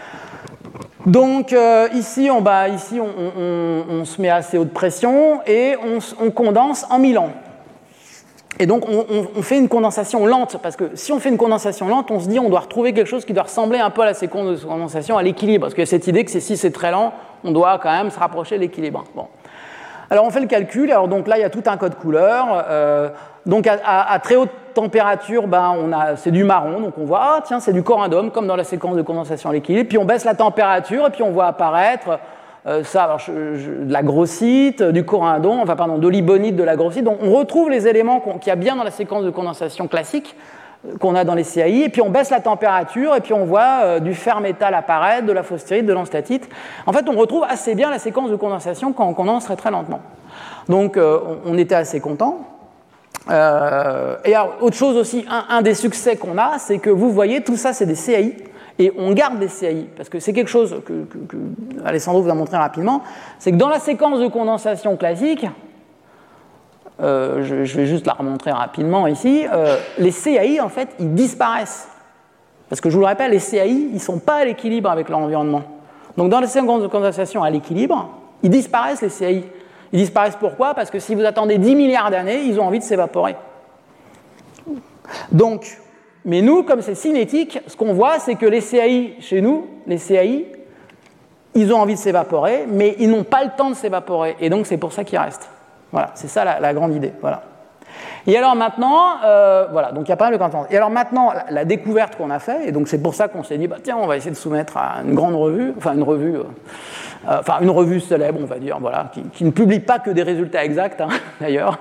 Donc euh, ici, on, bah, ici on, on, on se met à assez haute pression et on, on condense en mille ans. Et donc on, on, on fait une condensation lente, parce que si on fait une condensation lente, on se dit on doit retrouver quelque chose qui doit ressembler un peu à la séquence de condensation, à l'équilibre, parce qu'il y a cette idée que si c'est très lent, on doit quand même se rapprocher de l'équilibre. Bon. Alors on fait le calcul, alors donc là il y a tout un code couleur. Euh, donc à, à, à très haute température, ben, on a, c'est du marron, donc on voit, ah tiens, c'est du corindum, comme dans la séquence de condensation à l'équilibre, puis on baisse la température, et puis on voit apparaître euh, ça, alors, je, je, de la grossite, du corindon, enfin pardon, de l'ibonite, de la grossite, donc on retrouve les éléments qu'il y a bien dans la séquence de condensation classique, qu'on a dans les C A I, et puis on baisse la température, et puis on voit euh, du fer-métal apparaître, de la phosphérite, de l'enstatite. En fait, on retrouve assez bien la séquence de condensation quand on condense très très lentement. Donc, euh, on, on était assez contents. Euh, et alors, autre chose aussi, un, un des succès qu'on a, c'est que vous voyez, tout ça, c'est des C A I, et on garde des C A I, parce que c'est quelque chose que, que, que Alessandro vous a montré rapidement, c'est que dans la séquence de condensation classique, Euh, je, je vais juste la remontrer rapidement ici, euh, les C A I, en fait, ils disparaissent. Parce que je vous le rappelle, les C A I, ils ne sont pas à l'équilibre avec l'environnement. Donc dans les séquences de condensation à l'équilibre, ils disparaissent, les C A I. Ils disparaissent pourquoi? Parce que si vous attendez dix milliards d'années, ils ont envie de s'évaporer. Donc, mais nous, comme c'est cinétique, ce qu'on voit, c'est que les C A I, chez nous, les C A I, ils ont envie de s'évaporer, mais ils n'ont pas le temps de s'évaporer. Et donc, c'est pour ça qu'ils restent. Voilà, c'est ça la, la grande idée. Voilà. Et alors maintenant, euh, voilà, donc il y a pas mal de contenance. Et alors maintenant, la, la découverte qu'on a fait, et donc c'est pour ça qu'on s'est dit, bah tiens, on va essayer de soumettre à une grande revue, enfin une revue, euh, euh, enfin une revue célèbre, on va dire, voilà, qui, qui ne publie pas que des résultats exacts, hein, d'ailleurs.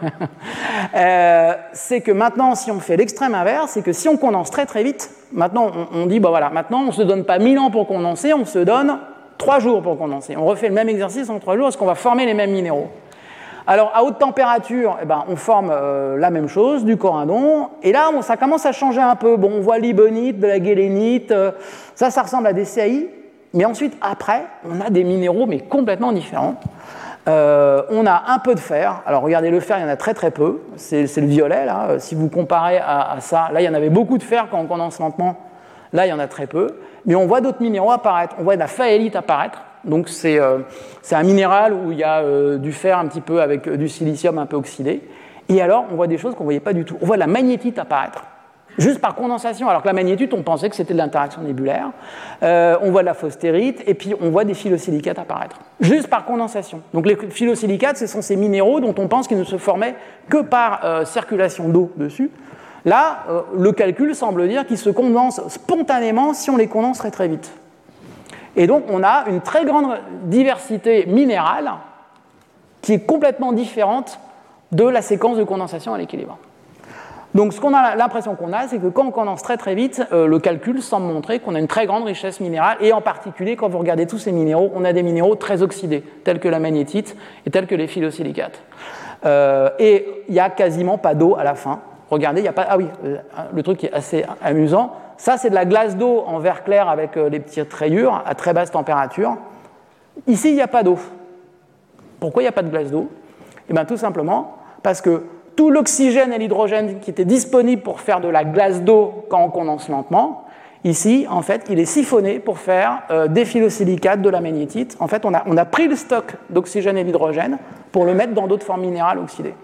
euh, c'est que maintenant, si on fait l'extrême inverse, c'est que si on condense très très vite, maintenant on, on dit, bah voilà, maintenant on ne se donne pas mille ans pour condenser, on se donne trois jours pour condenser. On refait le même exercice en trois jours, est-ce qu'on va former les mêmes minéraux? Alors, à haute température, eh ben, on forme euh, la même chose, du corindon, et là, bon, ça commence à changer un peu. Bon, on voit l'ibonite, de la ghélénite, euh, ça, ça ressemble à des C A I, mais ensuite, après, on a des minéraux, mais complètement différents. Euh, on a un peu de fer. Alors, regardez, le fer, il y en a très très peu. C'est, c'est le violet, là. Si vous comparez à, à ça, là, il y en avait beaucoup de fer quand on condense lentement. Là, il y en a très peu. Mais on voit d'autres minéraux apparaître. On voit de la phaélite apparaître. Donc c'est, euh, c'est un minéral où il y a euh, du fer un petit peu avec euh, du silicium un peu oxydé. Et alors, on voit des choses qu'on ne voyait pas du tout. On voit de la magnétite apparaître, juste par condensation. Alors que la magnétite, on pensait que c'était de l'interaction nébulaire. Euh, on voit de la phosphérite, et puis on voit des phyllosilicates apparaître, juste par condensation. Donc les phyllosilicates, ce sont ces minéraux dont on pense qu'ils ne se formaient que par euh, circulation d'eau dessus. Là, euh, le calcul semble dire qu'ils se condensent spontanément si on les condense très très vite. Et donc, on a une très grande diversité minérale qui est complètement différente de la séquence de condensation à l'équilibre. Donc, ce qu'on a, l'impression qu'on a, c'est que quand on condense très très vite, euh, le calcul semble montrer qu'on a une très grande richesse minérale, et en particulier, quand vous regardez tous ces minéraux, on a des minéraux très oxydés, tels que la magnétite et tels que les phyllosilicates. Euh, et il n'y a quasiment pas d'eau à la fin. Regardez, il n'y a pas... Ah oui, euh, le truc qui est assez amusant, ça, c'est de la glace d'eau en verre clair avec euh, les petites rayures à très basse température. Ici, il n'y a pas d'eau. Pourquoi il n'y a pas de glace d'eau? Eh bien, tout simplement parce que tout l'oxygène et l'hydrogène qui étaient disponibles pour faire de la glace d'eau quand on condense lentement, ici, en fait, il est siphonné pour faire euh, des phyllosilicates, de la magnétite. En fait, on a, on a pris le stock d'oxygène et d'hydrogène pour le mettre dans d'autres formes minérales oxydées.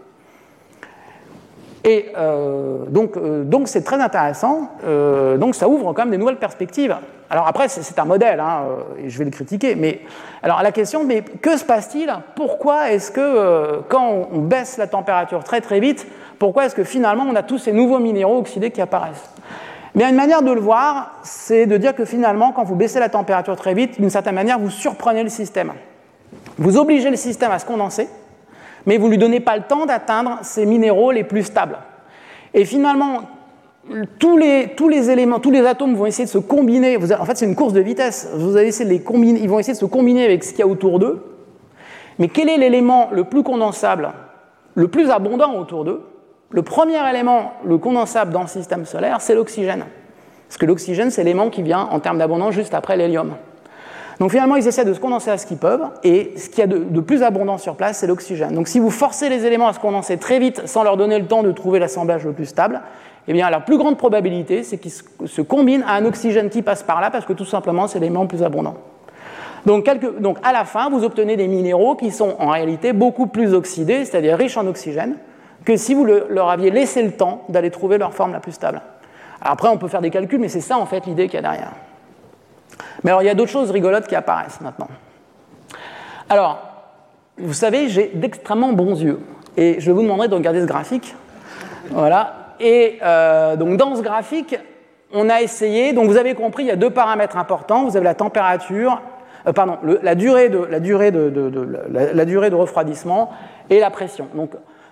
Et euh, donc, euh, donc c'est très intéressant, euh, donc ça ouvre quand même des nouvelles perspectives. Alors après, c'est, c'est un modèle, hein, et je vais le critiquer, mais alors la question, mais que se passe-t-il? Pourquoi est-ce que, euh, quand on, on baisse la température très très vite, pourquoi est-ce que finalement on a tous ces nouveaux minéraux oxydés qui apparaissent? Bien, une manière de le voir, c'est de dire que finalement, quand vous baissez la température très vite, d'une certaine manière, vous surprenez le système. Vous obligez le système à se condenser, mais vous ne lui donnez pas le temps d'atteindre ces minéraux les plus stables. Et finalement, tous les, tous les éléments, tous les atomes vont essayer de se combiner. Vous avez, en fait, c'est une course de vitesse. Vous allez essayer de les combiner, ils vont essayer de se combiner avec ce qu'il y a autour d'eux. Mais quel est l'élément le plus condensable, le plus abondant autour d'eux? Le premier élément, le condensable dans le système solaire, c'est l'oxygène. Parce que l'oxygène, c'est l'élément qui vient en termes d'abondance juste après l'hélium. Donc finalement, ils essaient de se condenser à ce qu'ils peuvent, et ce qu'il y a de, de plus abondant sur place, c'est l'oxygène. Donc si vous forcez les éléments à se condenser très vite sans leur donner le temps de trouver l'assemblage le plus stable, eh bien la plus grande probabilité, c'est qu'ils se, se combinent à un oxygène qui passe par là, parce que tout simplement, c'est l'élément le plus abondant. Donc, quelque, donc à la fin, vous obtenez des minéraux qui sont en réalité beaucoup plus oxydés, c'est-à-dire riches en oxygène, que si vous le, leur aviez laissé le temps d'aller trouver leur forme la plus stable. Alors après, on peut faire des calculs, mais c'est ça en fait l'idée qu'il y a derrière. Mais alors, il y a d'autres choses rigolotes qui apparaissent maintenant. Alors, vous savez, j'ai d'extrêmement bons yeux. Et je vous demanderai de regarder ce graphique. Voilà. Et euh, donc, dans ce graphique, on a essayé... Donc, vous avez compris, il y a deux paramètres importants. Vous avez la température... Euh, pardon, le, la, durée de, la, durée de, de, de, la, la durée de refroidissement et la pression. Donc,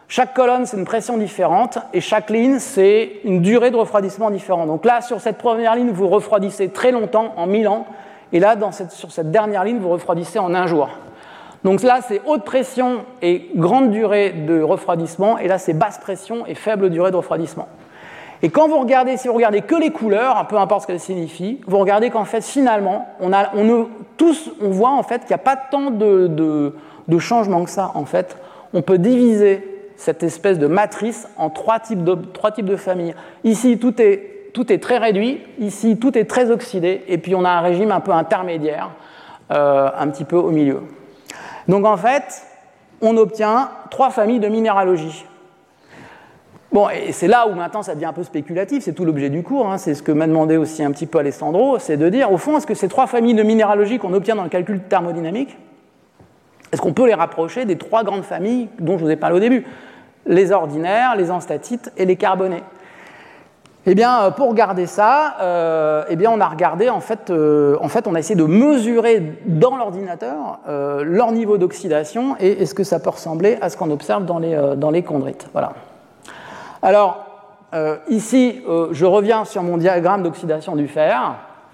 Chaque colonne, c'est une pression différente, et chaque ligne, c'est une durée de refroidissement différente. Donc là, sur cette première ligne, vous refroidissez très longtemps, en mille ans, et là, dans cette, sur cette dernière ligne, vous refroidissez en un jour. Donc là, c'est haute pression et grande durée de refroidissement, et là, c'est basse pression et faible durée de refroidissement. Et quand vous regardez, si vous regardez que les couleurs, peu importe ce qu'elles signifient, vous regardez qu'en fait, finalement, on a, on, tous, on voit en fait qu'il n'y a pas tant de, de, de changements que ça. En fait, on peut diviser cette espèce de matrice en trois types de, trois types de familles. Ici, tout est, tout est très réduit. Ici, tout est très oxydé. Et puis, on a un régime un peu intermédiaire, euh, un petit peu au milieu. Donc, en fait, on obtient trois familles de minéralogie. Bon, et c'est là où maintenant ça devient un peu spéculatif, c'est tout l'objet du cours, hein, c'est ce que m'a demandé aussi un petit peu Alessandro, c'est de dire, au fond, est-ce que ces trois familles de minéralogie qu'on obtient dans le calcul thermodynamique, est-ce qu'on peut les rapprocher des trois grandes familles dont je vous ai parlé au début, les ordinaires, les enstatites et les carbonés? Eh bien, pour regarder ça, euh, eh bien, on a regardé, en fait, euh, en fait, on a essayé de mesurer dans l'ordinateur euh, leur niveau d'oxydation et est-ce que ça peut ressembler à ce qu'on observe dans les, euh, dans les chondrites. Voilà. Alors, euh, ici, euh, je reviens sur mon diagramme d'oxydation du fer.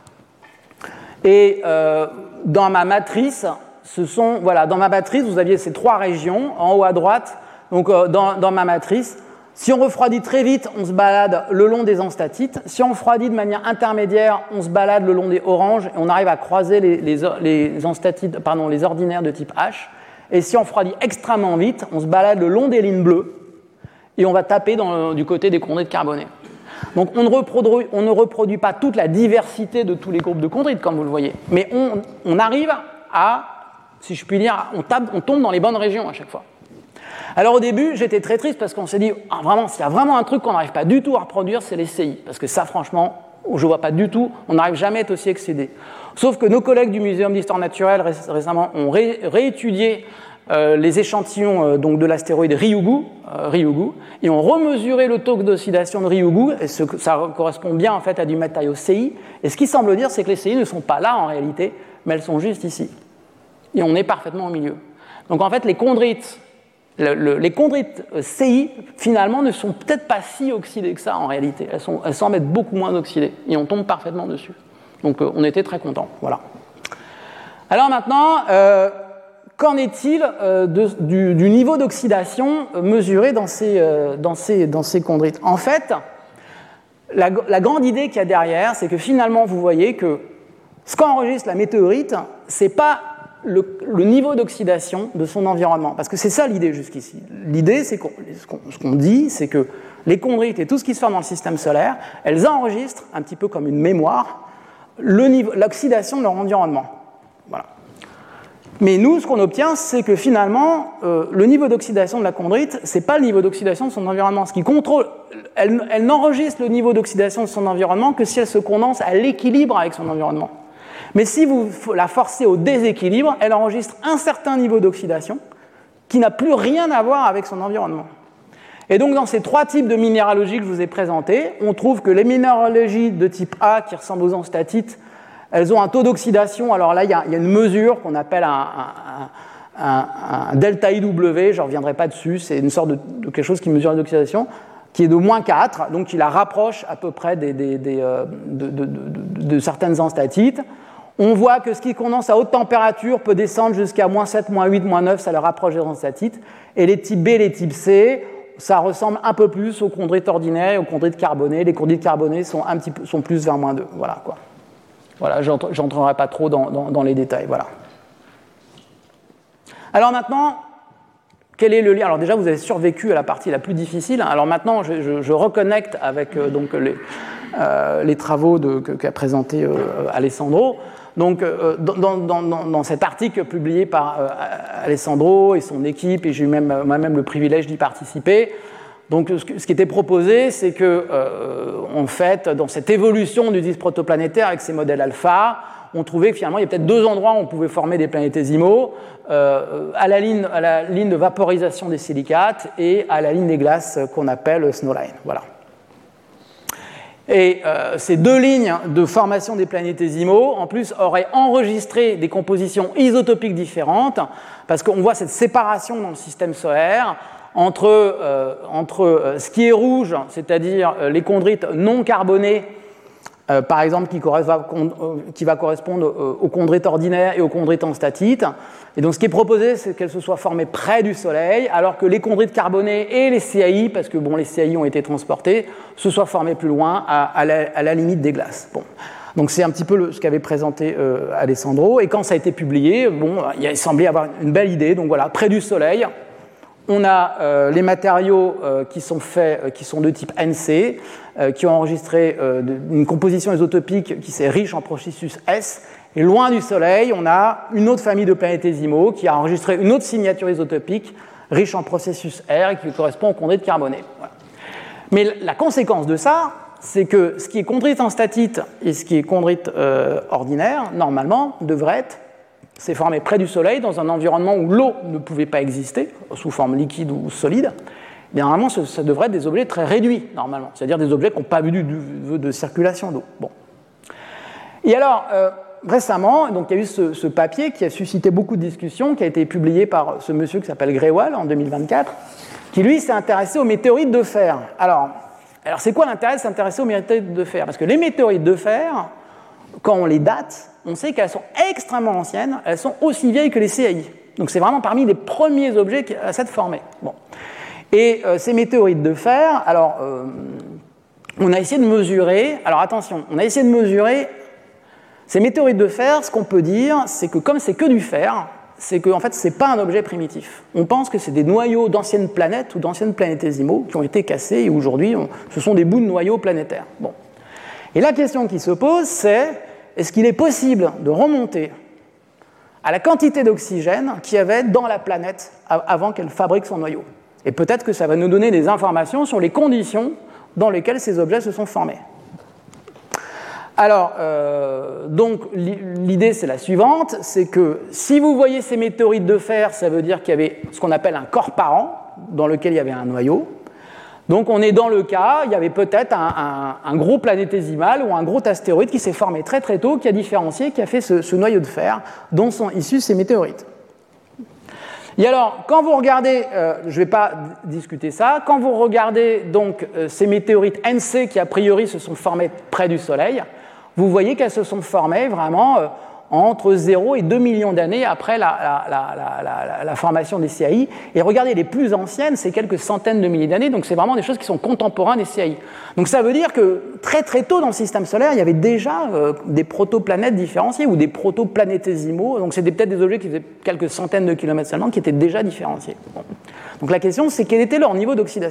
Et euh, dans ma matrice, ce sont, voilà, dans ma matrice, vous aviez ces trois régions, en haut à droite. Donc, euh, dans, dans ma matrice, si on refroidit très vite, on se balade le long des enstatites. Si on refroidit de manière intermédiaire, on se balade le long des oranges et on arrive à croiser les, les, les, enstatites, pardon, les ordinaires de type H. Et si on refroidit extrêmement vite, on se balade le long des lignes bleues et on va taper dans le, du côté des chondrites carbonés. Donc on ne, reproduit, on ne reproduit pas toute la diversité de tous les groupes de chondrites, comme vous le voyez, mais on, on arrive à, si je puis dire, on, tape, on tombe dans les bonnes régions à chaque fois. Alors au début, j'étais très triste parce qu'on s'est dit, ah, vraiment, s'il y a vraiment un truc qu'on n'arrive pas du tout à reproduire, c'est les C I. Parce que ça, franchement, je ne vois pas du tout, on n'arrive jamais à être aussi excédé. Sauf que nos collègues du Muséum d'histoire naturelle ré- récemment ont ré- réétudié euh, les échantillons euh, donc de l'astéroïde Ryugu, euh, Ryugu, et ont remesuré le taux d'oxydation de Ryugu, et ce, ça correspond bien en fait à du matériau C I. Et ce qui semble dire, c'est que les C I ne sont pas là en réalité, mais elles sont juste ici. Et on est parfaitement au milieu. Donc en fait, les chondrites, Le, le, les chondrites C I, finalement, ne sont peut-être pas si oxydées que ça, en réalité. Elles, sont, elles semblent être beaucoup moins oxydées, et on tombe parfaitement dessus. Donc, euh, on était très contents. Voilà. Alors maintenant, euh, qu'en est-il euh, de, du, du niveau d'oxydation mesuré dans ces, euh, dans ces, dans ces chondrites? En fait, la, la grande idée qu'il y a derrière, c'est que finalement, vous voyez que ce qu'enregistre la météorite, c'est pas Le, le niveau d'oxydation de son environnement. Parce que c'est ça l'idée jusqu'ici. L'idée, c'est qu'on, ce, qu'on, ce qu'on dit, c'est que les chondrites et tout ce qui se forme dans le système solaire, elles enregistrent, un petit peu comme une mémoire, le niveau, l'oxydation de leur environnement. Voilà. Mais nous, ce qu'on obtient, c'est que finalement, euh, le niveau d'oxydation de la chondrite, ce n'est pas le niveau d'oxydation de son environnement. Ce qui contrôle, elle, elle n'enregistre le niveau d'oxydation de son environnement que si elle se condense à l'équilibre avec son environnement. Mais si vous la forcez au déséquilibre, elle enregistre un certain niveau d'oxydation qui n'a plus rien à voir avec son environnement. Et donc, dans ces trois types de minéralogie que je vous ai présentés, on trouve que les minéralogies de type A, qui ressemblent aux enstatites, elles ont un taux d'oxydation. Alors là, il y a, il y a une mesure qu'on appelle un, un, un, un delta I W, je ne reviendrai pas dessus, c'est une sorte de, de quelque chose qui mesure l'oxydation, qui est de moins quatre, donc qui la rapproche à peu près des, des, des, euh, de, de, de, de, de certaines enstatites. On voit que ce qui condense à haute température peut descendre jusqu'à moins sept, moins huit, moins neuf, ça le rapproche des enstatites. Et les types B et les types C, ça ressemble un peu plus aux chondrites ordinaires et aux chondrites carbonées. Les chondrites carbonées sont, un petit peu, sont plus vers moins deux. Voilà, quoi. Voilà, je n'entrerai pas trop dans, dans, dans les détails. Voilà. Alors maintenant, quel est le lien? Alors déjà, vous avez survécu à la partie la plus difficile. Alors maintenant, je, je, je reconnecte avec euh, donc, les, euh, les travaux de, que, qu'a présenté euh, Alessandro. Donc, euh, dans, dans, dans, dans cet article publié par euh, Alessandro et son équipe, et j'ai eu même, moi-même le privilège d'y participer, donc ce, ce qui était proposé, c'est que, euh, en fait, dans cette évolution du disque protoplanétaire avec ces modèles alpha, on trouvait que finalement, il y a peut-être deux endroits où on pouvait former des planétésimaux, euh, à, la ligne, à la ligne de vaporisation des silicates et à la ligne des glaces qu'on appelle snowline. Voilà. Et euh, ces deux lignes de formation des planétésimaux, en plus, auraient enregistré des compositions isotopiques différentes, parce qu'on voit cette séparation dans le système solaire entre, euh, entre euh, ce qui est rouge, c'est-à-dire euh, les chondrites non carbonés, euh, par exemple qui, qui va correspondre euh, aux chondrites ordinaires et aux chondrites en statite. Et donc ce qui est proposé, c'est qu'elles se soient formées près du Soleil, alors que les chondrites carbonées et les C A I, parce que bon, les C A I ont été transportés, se soient formées plus loin, à, à, la, à la limite des glaces. Bon. Donc c'est un petit peu le, ce qu'avait présenté euh, Alessandro. Et quand ça a été publié, bon, il semblait avoir une belle idée. Donc voilà, près du Soleil, on a euh, les matériaux euh, qui sont faits, euh, qui sont de type N C, euh, qui ont enregistré euh, de, une composition isotopique qui est riche en processus S. Et loin du Soleil, on a une autre famille de planétésimaux qui a enregistré une autre signature isotopique riche en processus R et qui correspond aux chondrites carbonées. Voilà. Mais la conséquence de ça, c'est que ce qui est chondrite en statite et ce qui est chondrite euh, ordinaire, normalement, devrait être, c'est formé près du Soleil, dans un environnement où l'eau ne pouvait pas exister, sous forme liquide ou solide. Et normalement, ça, ça devrait être des objets très réduits, normalement, c'est-à-dire des objets qui n'ont pas vu de, de, de circulation d'eau. Bon. Et alors, euh, récemment, donc, il y a eu ce, ce papier qui a suscité beaucoup de discussions, qui a été publié par ce monsieur qui s'appelle Grewal en deux mille vingt-quatre, qui, lui, s'est intéressé aux météorites de fer. Alors, Alors, c'est quoi l'intérêt de s'intéresser aux météorites de fer? Parce que les météorites de fer, quand on les date, on sait qu'elles sont extrêmement anciennes, elles sont aussi vieilles que les C A I. Donc, c'est vraiment parmi les premiers objets à s'être formés. Bon. Et euh, ces météorites de fer, alors, euh, on a essayé de mesurer, alors attention, on a essayé de mesurer ces météorites de fer, ce qu'on peut dire, c'est que comme c'est que du fer, c'est qu'en fait, ce n'est pas un objet primitif. On pense que c'est des noyaux d'anciennes planètes ou d'anciennes planétésimaux qui ont été cassés et aujourd'hui, on, ce sont des bouts de noyaux planétaires. Bon. Et la question qui se pose, c'est est-ce qu'il est possible de remonter à la quantité d'oxygène qu'il y avait dans la planète avant qu'elle fabrique son noyau? Et peut-être que ça va nous donner des informations sur les conditions dans lesquelles ces objets se sont formés. Alors, euh, donc, l'idée, c'est la suivante, c'est que si vous voyez ces météorites de fer, ça veut dire qu'il y avait ce qu'on appelle un corps parent, dans lequel il y avait un noyau. Donc, on est dans le cas, il y avait peut-être un, un, un gros planétésimal ou un gros astéroïde qui s'est formé très très tôt, qui a différencié, qui a fait ce, ce noyau de fer, dont sont issus ces météorites. Et alors, quand vous regardez, euh, je ne vais pas discuter ça, quand vous regardez donc euh, ces météorites N C qui a priori se sont formées près du Soleil, vous voyez qu'elles se sont formées vraiment euh, entre zéro et deux millions d'années après la, la, la, la, la, la formation des C A I. Et regardez, les plus anciennes, c'est quelques centaines de milliers d'années, donc c'est vraiment des choses qui sont contemporaines des C A I. Donc ça veut dire que très très tôt dans le système solaire, il y avait déjà euh, des protoplanètes différenciées ou des protoplanétésimaux, donc c'était peut-être des objets qui faisaient quelques centaines de kilomètres seulement, qui étaient déjà différenciés. Bon. Donc la question, c'est quel était leur niveau d'oxydation ?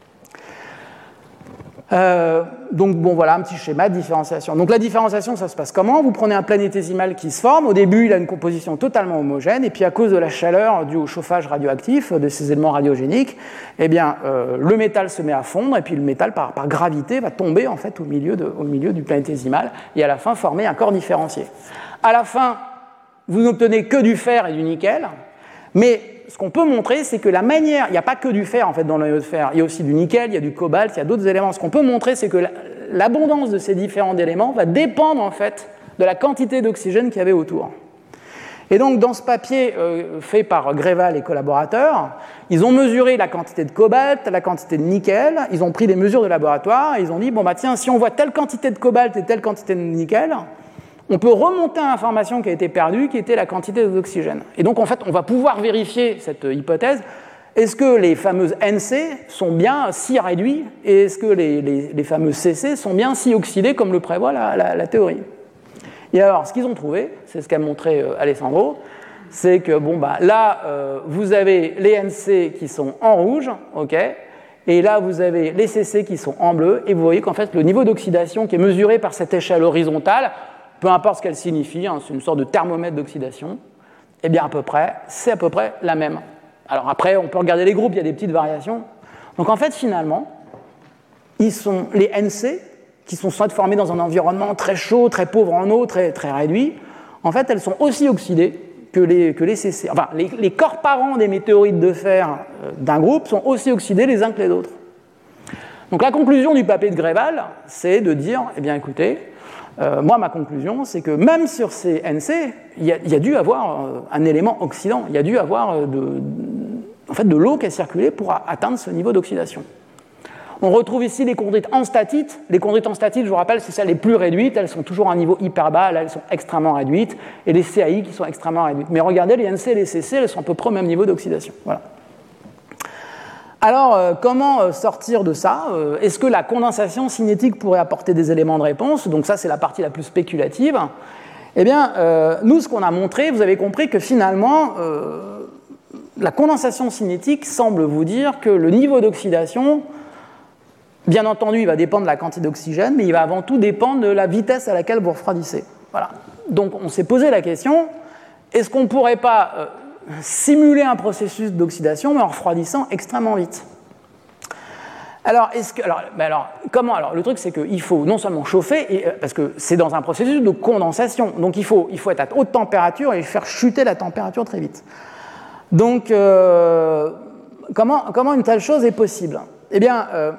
Euh, donc bon, voilà un petit schéma de différenciation. Donc la différenciation, ça se passe comment? Vous prenez un planétésimal qui se forme. Au début, il a une composition totalement homogène, et puis à cause de la chaleur due au chauffage radioactif de ces éléments radiogéniques, eh bien, euh, le métal se met à fondre, et puis le métal, par, par gravité, va tomber en fait au milieu, de, au milieu du planétésimal, et à la fin former un corps différencié. À la fin, vous n'obtenez que du fer et du nickel, mais ce qu'on peut montrer, c'est que la manière, il n'y a pas que du fer en fait dans le noyau de fer, il y a aussi du nickel, il y a du cobalt, il y a d'autres éléments. Ce qu'on peut montrer, c'est que l'abondance de ces différents éléments va dépendre en fait de la quantité d'oxygène qu'il y avait autour. Et donc dans ce papier euh, fait par Grewal et collaborateurs, ils ont mesuré la quantité de cobalt, la quantité de nickel, ils ont pris des mesures de laboratoire, et ils ont dit bon bah tiens, si on voit telle quantité de cobalt et telle quantité de nickel, on peut remonter à l'information qui a été perdue, qui était la quantité d'oxygène. Et donc, en fait, on va pouvoir vérifier cette hypothèse. Est-ce que les fameuses N C sont bien si réduits et est-ce que les, les, les fameux C C sont bien si oxydés comme le prévoit la, la, la théorie? Et alors, ce qu'ils ont trouvé, c'est ce qu'a montré euh, Alessandro, c'est que, bon, bah, là, euh, vous avez les N C qui sont en rouge, ok, et là, vous avez les C C qui sont en bleu, et vous voyez qu'en fait, le niveau d'oxydation qui est mesuré par cette échelle horizontale, peu importe ce qu'elle signifie, hein, c'est une sorte de thermomètre d'oxydation, eh bien à peu près, c'est à peu près la même. Alors après, on peut regarder les groupes, il y a des petites variations. Donc en fait, finalement, ils sont, les N C, qui sont soit formés dans un environnement très chaud, très pauvre en eau, très, très réduit, en fait, elles sont aussi oxydées que les, que les C C. Enfin, les, les corps parents des météorites de fer euh, d'un groupe sont aussi oxydés les uns que les autres. Donc la conclusion du papier de Grewal, c'est de dire, eh bien écoutez, Euh, moi, ma conclusion, c'est que même sur ces N C, il y, y a dû avoir euh, un élément oxydant, il y a dû avoir euh, de, en fait, de l'eau qui a circulé pour atteindre ce niveau d'oxydation. On retrouve ici les chondrites en statite. Les chondrites en statite, je vous rappelle, c'est celles les plus réduites. Elles sont toujours à un niveau hyper bas. Là, elles sont extrêmement réduites. Et les C A I qui sont extrêmement réduites. Mais regardez, les N C et les C C, elles sont à peu près au même niveau d'oxydation. Voilà. Alors, euh, comment euh, sortir de ça euh, Est-ce que la condensation cinétique pourrait apporter des éléments de réponse? Donc ça, c'est la partie la plus spéculative. Eh bien, euh, nous, ce qu'on a montré, vous avez compris que finalement, euh, la condensation cinétique semble vous dire que le niveau d'oxydation, bien entendu, il va dépendre de la quantité d'oxygène, mais il va avant tout dépendre de la vitesse à laquelle vous refroidissez. Voilà. Donc, on s'est posé la question, est-ce qu'on ne pourrait pas euh, simuler un processus d'oxydation, mais en refroidissant extrêmement vite? Alors, est-ce que, alors, ben alors, comment alors, le truc, c'est qu'il faut non seulement chauffer, et, euh, parce que c'est dans un processus de condensation, donc il faut, il faut être à haute température et faire chuter la température très vite. Donc, euh, comment, comment une telle chose est possible? Eh bien, euh,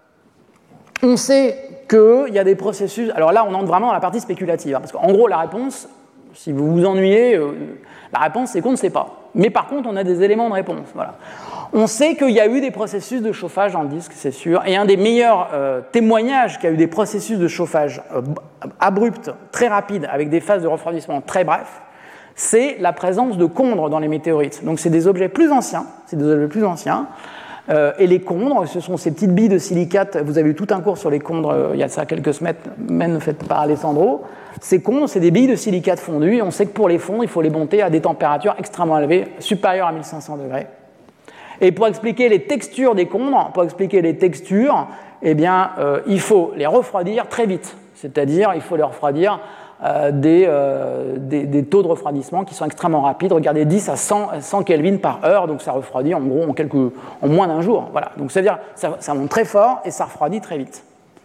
on sait qu'il y a des processus... Alors là, on entre vraiment dans la partie spéculative, hein, parce qu'en gros, la réponse, si vous vous ennuyez, euh, la réponse, c'est qu'on ne sait pas. Mais par contre, on a des éléments de réponse. Voilà. On sait qu'il y a eu des processus de chauffage dans le disque, c'est sûr, et un des meilleurs euh, témoignages qu'il y a eu des processus de chauffage euh, abrupts, très rapides, avec des phases de refroidissement très brefs, c'est la présence de chondres dans les météorites. Donc c'est des objets plus anciens, c'est des objets plus anciens, Euh, et les chondres, ce sont ces petites billes de silicate. Vous avez eu tout un cours sur les chondres, euh, il y a de ça quelques semaines, fait par Alessandro. Ces chondres, c'est des billes de silicate fondues, et on sait que pour les fondre, il faut les monter à des températures extrêmement élevées, supérieures à mille cinq cents degrés. Et pour expliquer les textures des chondres, pour expliquer les textures, eh bien, euh, il faut les refroidir très vite. C'est-à-dire, il faut les refroidir Euh, des, euh, des, des taux de refroidissement qui sont extrêmement rapides. Regardez, dix à cent Kelvin par heure, donc ça refroidit en gros en, quelques, en moins d'un jour. Voilà. Donc c'est-à-dire ça, ça monte très fort et ça refroidit très vite.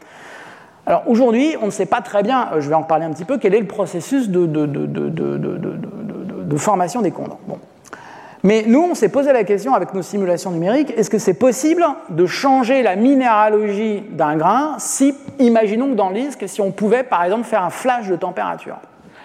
Alors aujourd'hui, on ne sait pas très bien, je vais en parler un petit peu, quel est le processus de, de, de, de, de, de, de, de, de formation des chondres. Bon. Mais nous, on s'est posé la question avec nos simulations numériques, est-ce que c'est possible de changer la minéralogie d'un grain si, imaginons que dans le disque, si on pouvait par exemple faire un flash de température.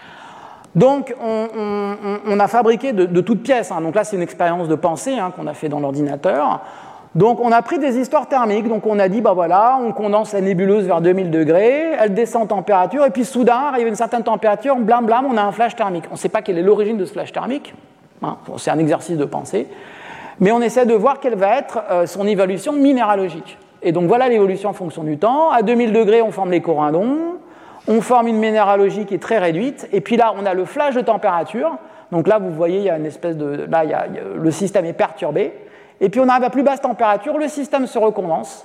Donc on, on, on a fabriqué de, de toutes pièces, hein. Donc là c'est une expérience de pensée, hein, qu'on a fait dans l'ordinateur. Donc on a pris des histoires thermiques, donc on a dit, bah voilà, on condense la nébuleuse vers deux mille degrés, elle descend en température, et puis soudain, arrive une certaine température, blam blam, on a un flash thermique. On ne sait pas quelle est l'origine de ce flash thermique. Hein, c'est un exercice de pensée, mais on essaie de voir quelle va être euh, son évolution minéralogique. Et donc voilà l'évolution en fonction du temps. À deux mille degrés, on forme les corindons, on forme une minéralogie qui est très réduite, et puis là, on a le flash de température. Donc là, vous voyez, il y a une espèce de... Là, il y a, il y a, le système est perturbé, et puis on arrive à plus basse température, le système se recondense,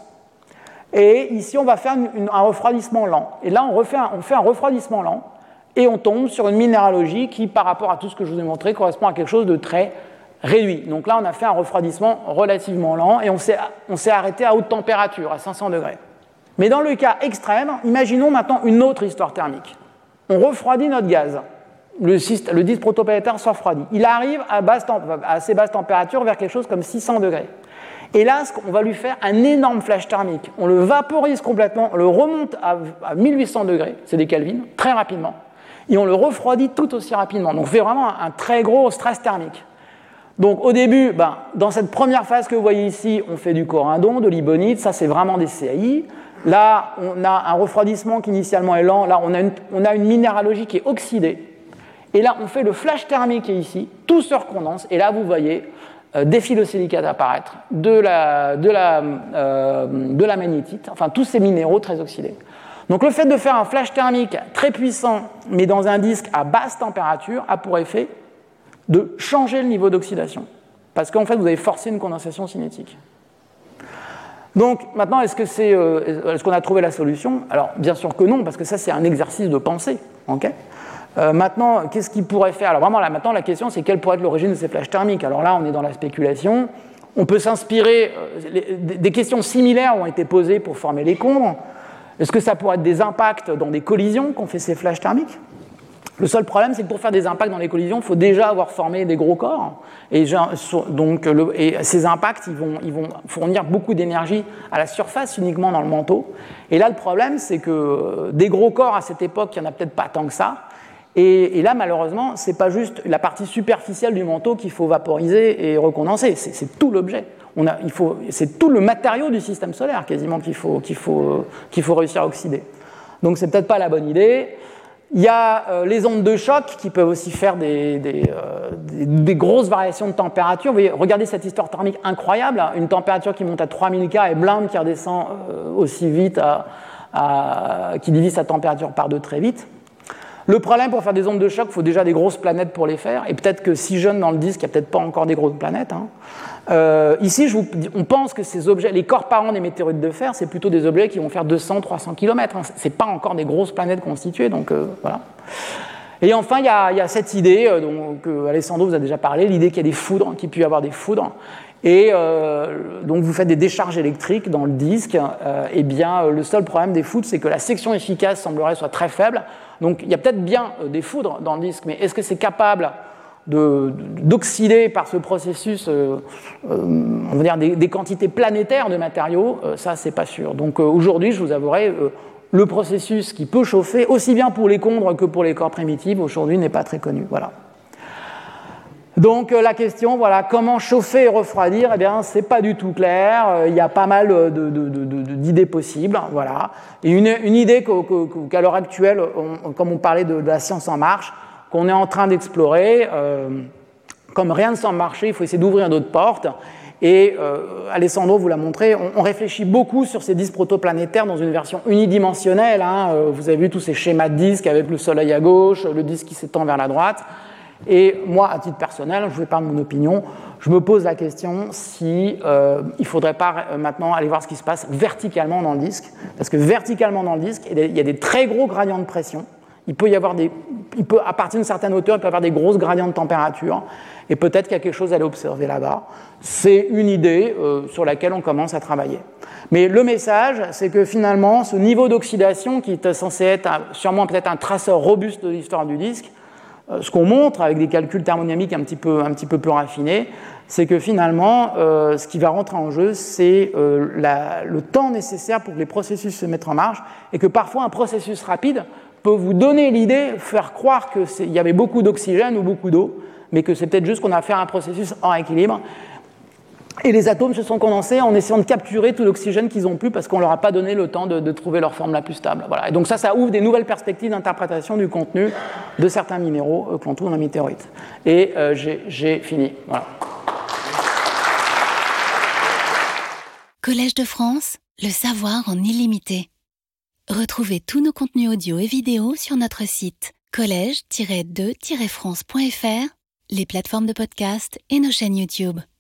et ici, on va faire une, une, un refroidissement lent. Et là, on, refait un, on fait un refroidissement lent, et on tombe sur une minéralogie qui, par rapport à tout ce que je vous ai montré, correspond à quelque chose de très réduit. Donc là, on a fait un refroidissement relativement lent et on s'est, on s'est arrêté à haute température, à cinq cents degrés. Mais dans le cas extrême, imaginons maintenant une autre histoire thermique. On refroidit notre gaz. Le, le disque protoplanétaire se refroidit. Il arrive à, basse, à assez basse température, vers quelque chose comme six cents degrés. Et là, on va lui faire un énorme flash thermique. On le vaporise complètement, on le remonte à, à mille huit cents degrés, c'est des Kelvin, très rapidement. Et on le refroidit tout aussi rapidement. Donc on fait vraiment un, un très gros stress thermique. Donc au début, ben, dans cette première phase que vous voyez ici, on fait du corindon, de l'ibonite, ça c'est vraiment des C A I. Là, on a un refroidissement qui initialement est lent, là on a une, on a une minéralogie qui est oxydée. Et là, on fait le flash thermique qui est ici, tout se recondense, et là vous voyez euh, des phyllosilicates apparaître, de la, de, la, euh, de la magnétite, enfin tous ces minéraux très oxydés. Donc le fait de faire un flash thermique très puissant, mais dans un disque à basse température, a pour effet de changer le niveau d'oxydation. Parce qu'en fait, vous avez forcé une condensation cinétique. Donc maintenant, est-ce, que c'est, euh, est-ce qu'on a trouvé la solution? Alors bien sûr que non, parce que ça c'est un exercice de pensée. Okay, euh, maintenant, qu'est-ce qu'il pourrait faire? Alors vraiment, là, maintenant, la question c'est quelle pourrait être l'origine de ces flashs thermiques? Alors là, on est dans la spéculation. On peut s'inspirer, euh, les, des questions similaires ont été posées pour former les chondres. Est-ce que ça pourrait être des impacts dans des collisions qu'on fait ces flashs thermiques? Le seul problème, c'est que pour faire des impacts dans les collisions, il faut déjà avoir formé des gros corps. Et, donc, le, et ces impacts, ils vont, ils vont fournir beaucoup d'énergie à la surface, uniquement dans le manteau. Et là, le problème, c'est que des gros corps, à cette époque, il n'y en a peut-être pas tant que ça. Et, et là, malheureusement, ce n'est pas juste la partie superficielle du manteau qu'il faut vaporiser et recondenser, c'est, c'est tout l'objet. On a, il faut, c'est tout le matériau du système solaire quasiment qu'il faut, qu'il faut, qu'il faut réussir à oxyder. Donc c'est peut-être pas la bonne idée. Il y a euh, les ondes de choc qui peuvent aussi faire des, des, euh, des, des grosses variations de température. Vous voyez, regardez cette histoire thermique incroyable, hein, une température qui monte à trois mille Kelvin et blinde qui redescend euh, aussi vite, à, à, qui divise sa température par deux très vite. Le problème pour faire des ondes de choc, il faut déjà des grosses planètes pour les faire, et peut-être que si jeune dans le disque, il n'y a peut-être pas encore des grosses planètes. Hein. Euh, ici, je vous, on pense que ces objets, les corps parents des météorites de fer, c'est plutôt des objets qui vont faire deux cents à trois cents kilomètres. Hein. Ce n'est pas encore des grosses planètes constituées, donc euh, voilà. Et enfin, il y a, il y a cette idée, euh, dont euh, Alessandro vous a déjà parlé, l'idée qu'il y a des foudres, qu'il peut y avoir des foudres. Et euh, donc vous faites des décharges électriques dans le disque, euh, et bien euh, le seul problème des foudres, c'est que la section efficace semblerait soit très faible. Donc il y a peut-être bien euh, des foudres dans le disque, mais est-ce que c'est capable de, d'oxyder par ce processus euh, euh, on va dire des, des quantités planétaires de matériaux? euh, Ça, c'est pas sûr. Donc euh, aujourd'hui, je vous avouerai, euh, le processus qui peut chauffer, aussi bien pour les chondres que pour les corps primitifs, aujourd'hui n'est pas très connu. Voilà. Donc euh, la question, voilà, comment chauffer et refroidir, eh bien, c'est pas du tout clair. Euh, il y a pas mal de, de, de, de, d'idées possibles, voilà. Et une, une idée qu'au, qu'à l'heure actuelle, on, comme on parlait de, de la science en marche, qu'on est en train d'explorer, euh, comme rien ne semble marcher, il faut essayer d'ouvrir d'autres portes. Et euh, Alessandro vous l'a montré, on, on réfléchit beaucoup sur ces disques protoplanétaires dans une version unidimensionnelle. Hein. Euh, vous avez vu tous ces schémas de disques avec le Soleil à gauche, le disque qui s'étend vers la droite. Et moi, à titre personnel, je vous parle de mon opinion, je me pose la question si euh, il ne faudrait pas euh, maintenant aller voir ce qui se passe verticalement dans le disque, parce que verticalement dans le disque, il y a des très gros gradients de pression. Il peut y avoir des, il peut, à partir d'une certaine hauteur, il peut y avoir des grosses gradients de température, et peut-être qu'il y a quelque chose à aller observer là-bas. C'est une idée euh, sur laquelle on commence à travailler. Mais le message, c'est que finalement, ce niveau d'oxydation, qui est censé être un, sûrement peut-être un traceur robuste de l'histoire du disque, ce qu'on montre avec des calculs thermodynamiques un petit peu, un petit peu plus raffinés, c'est que finalement, euh, ce qui va rentrer en jeu, c'est euh, la, le temps nécessaire pour que les processus se mettent en marche, et que parfois un processus rapide peut vous donner l'idée, faire croire qu'il y avait beaucoup d'oxygène ou beaucoup d'eau, mais que c'est peut-être juste qu'on a fait un processus en équilibre. Et les atomes se sont condensés en essayant de capturer tout l'oxygène qu'ils ont pu parce qu'on ne leur a pas donné le temps de, de trouver leur forme la plus stable. Voilà. Et donc ça, ça ouvre des nouvelles perspectives d'interprétation du contenu de certains minéraux euh, qu'on trouve dans les météorites. Et euh, j'ai, j'ai fini. Voilà. Collège de France, le savoir en illimité. Retrouvez tous nos contenus audio et vidéo sur notre site collège tiret de tiret france point f r, les plateformes de podcast et nos chaînes YouTube.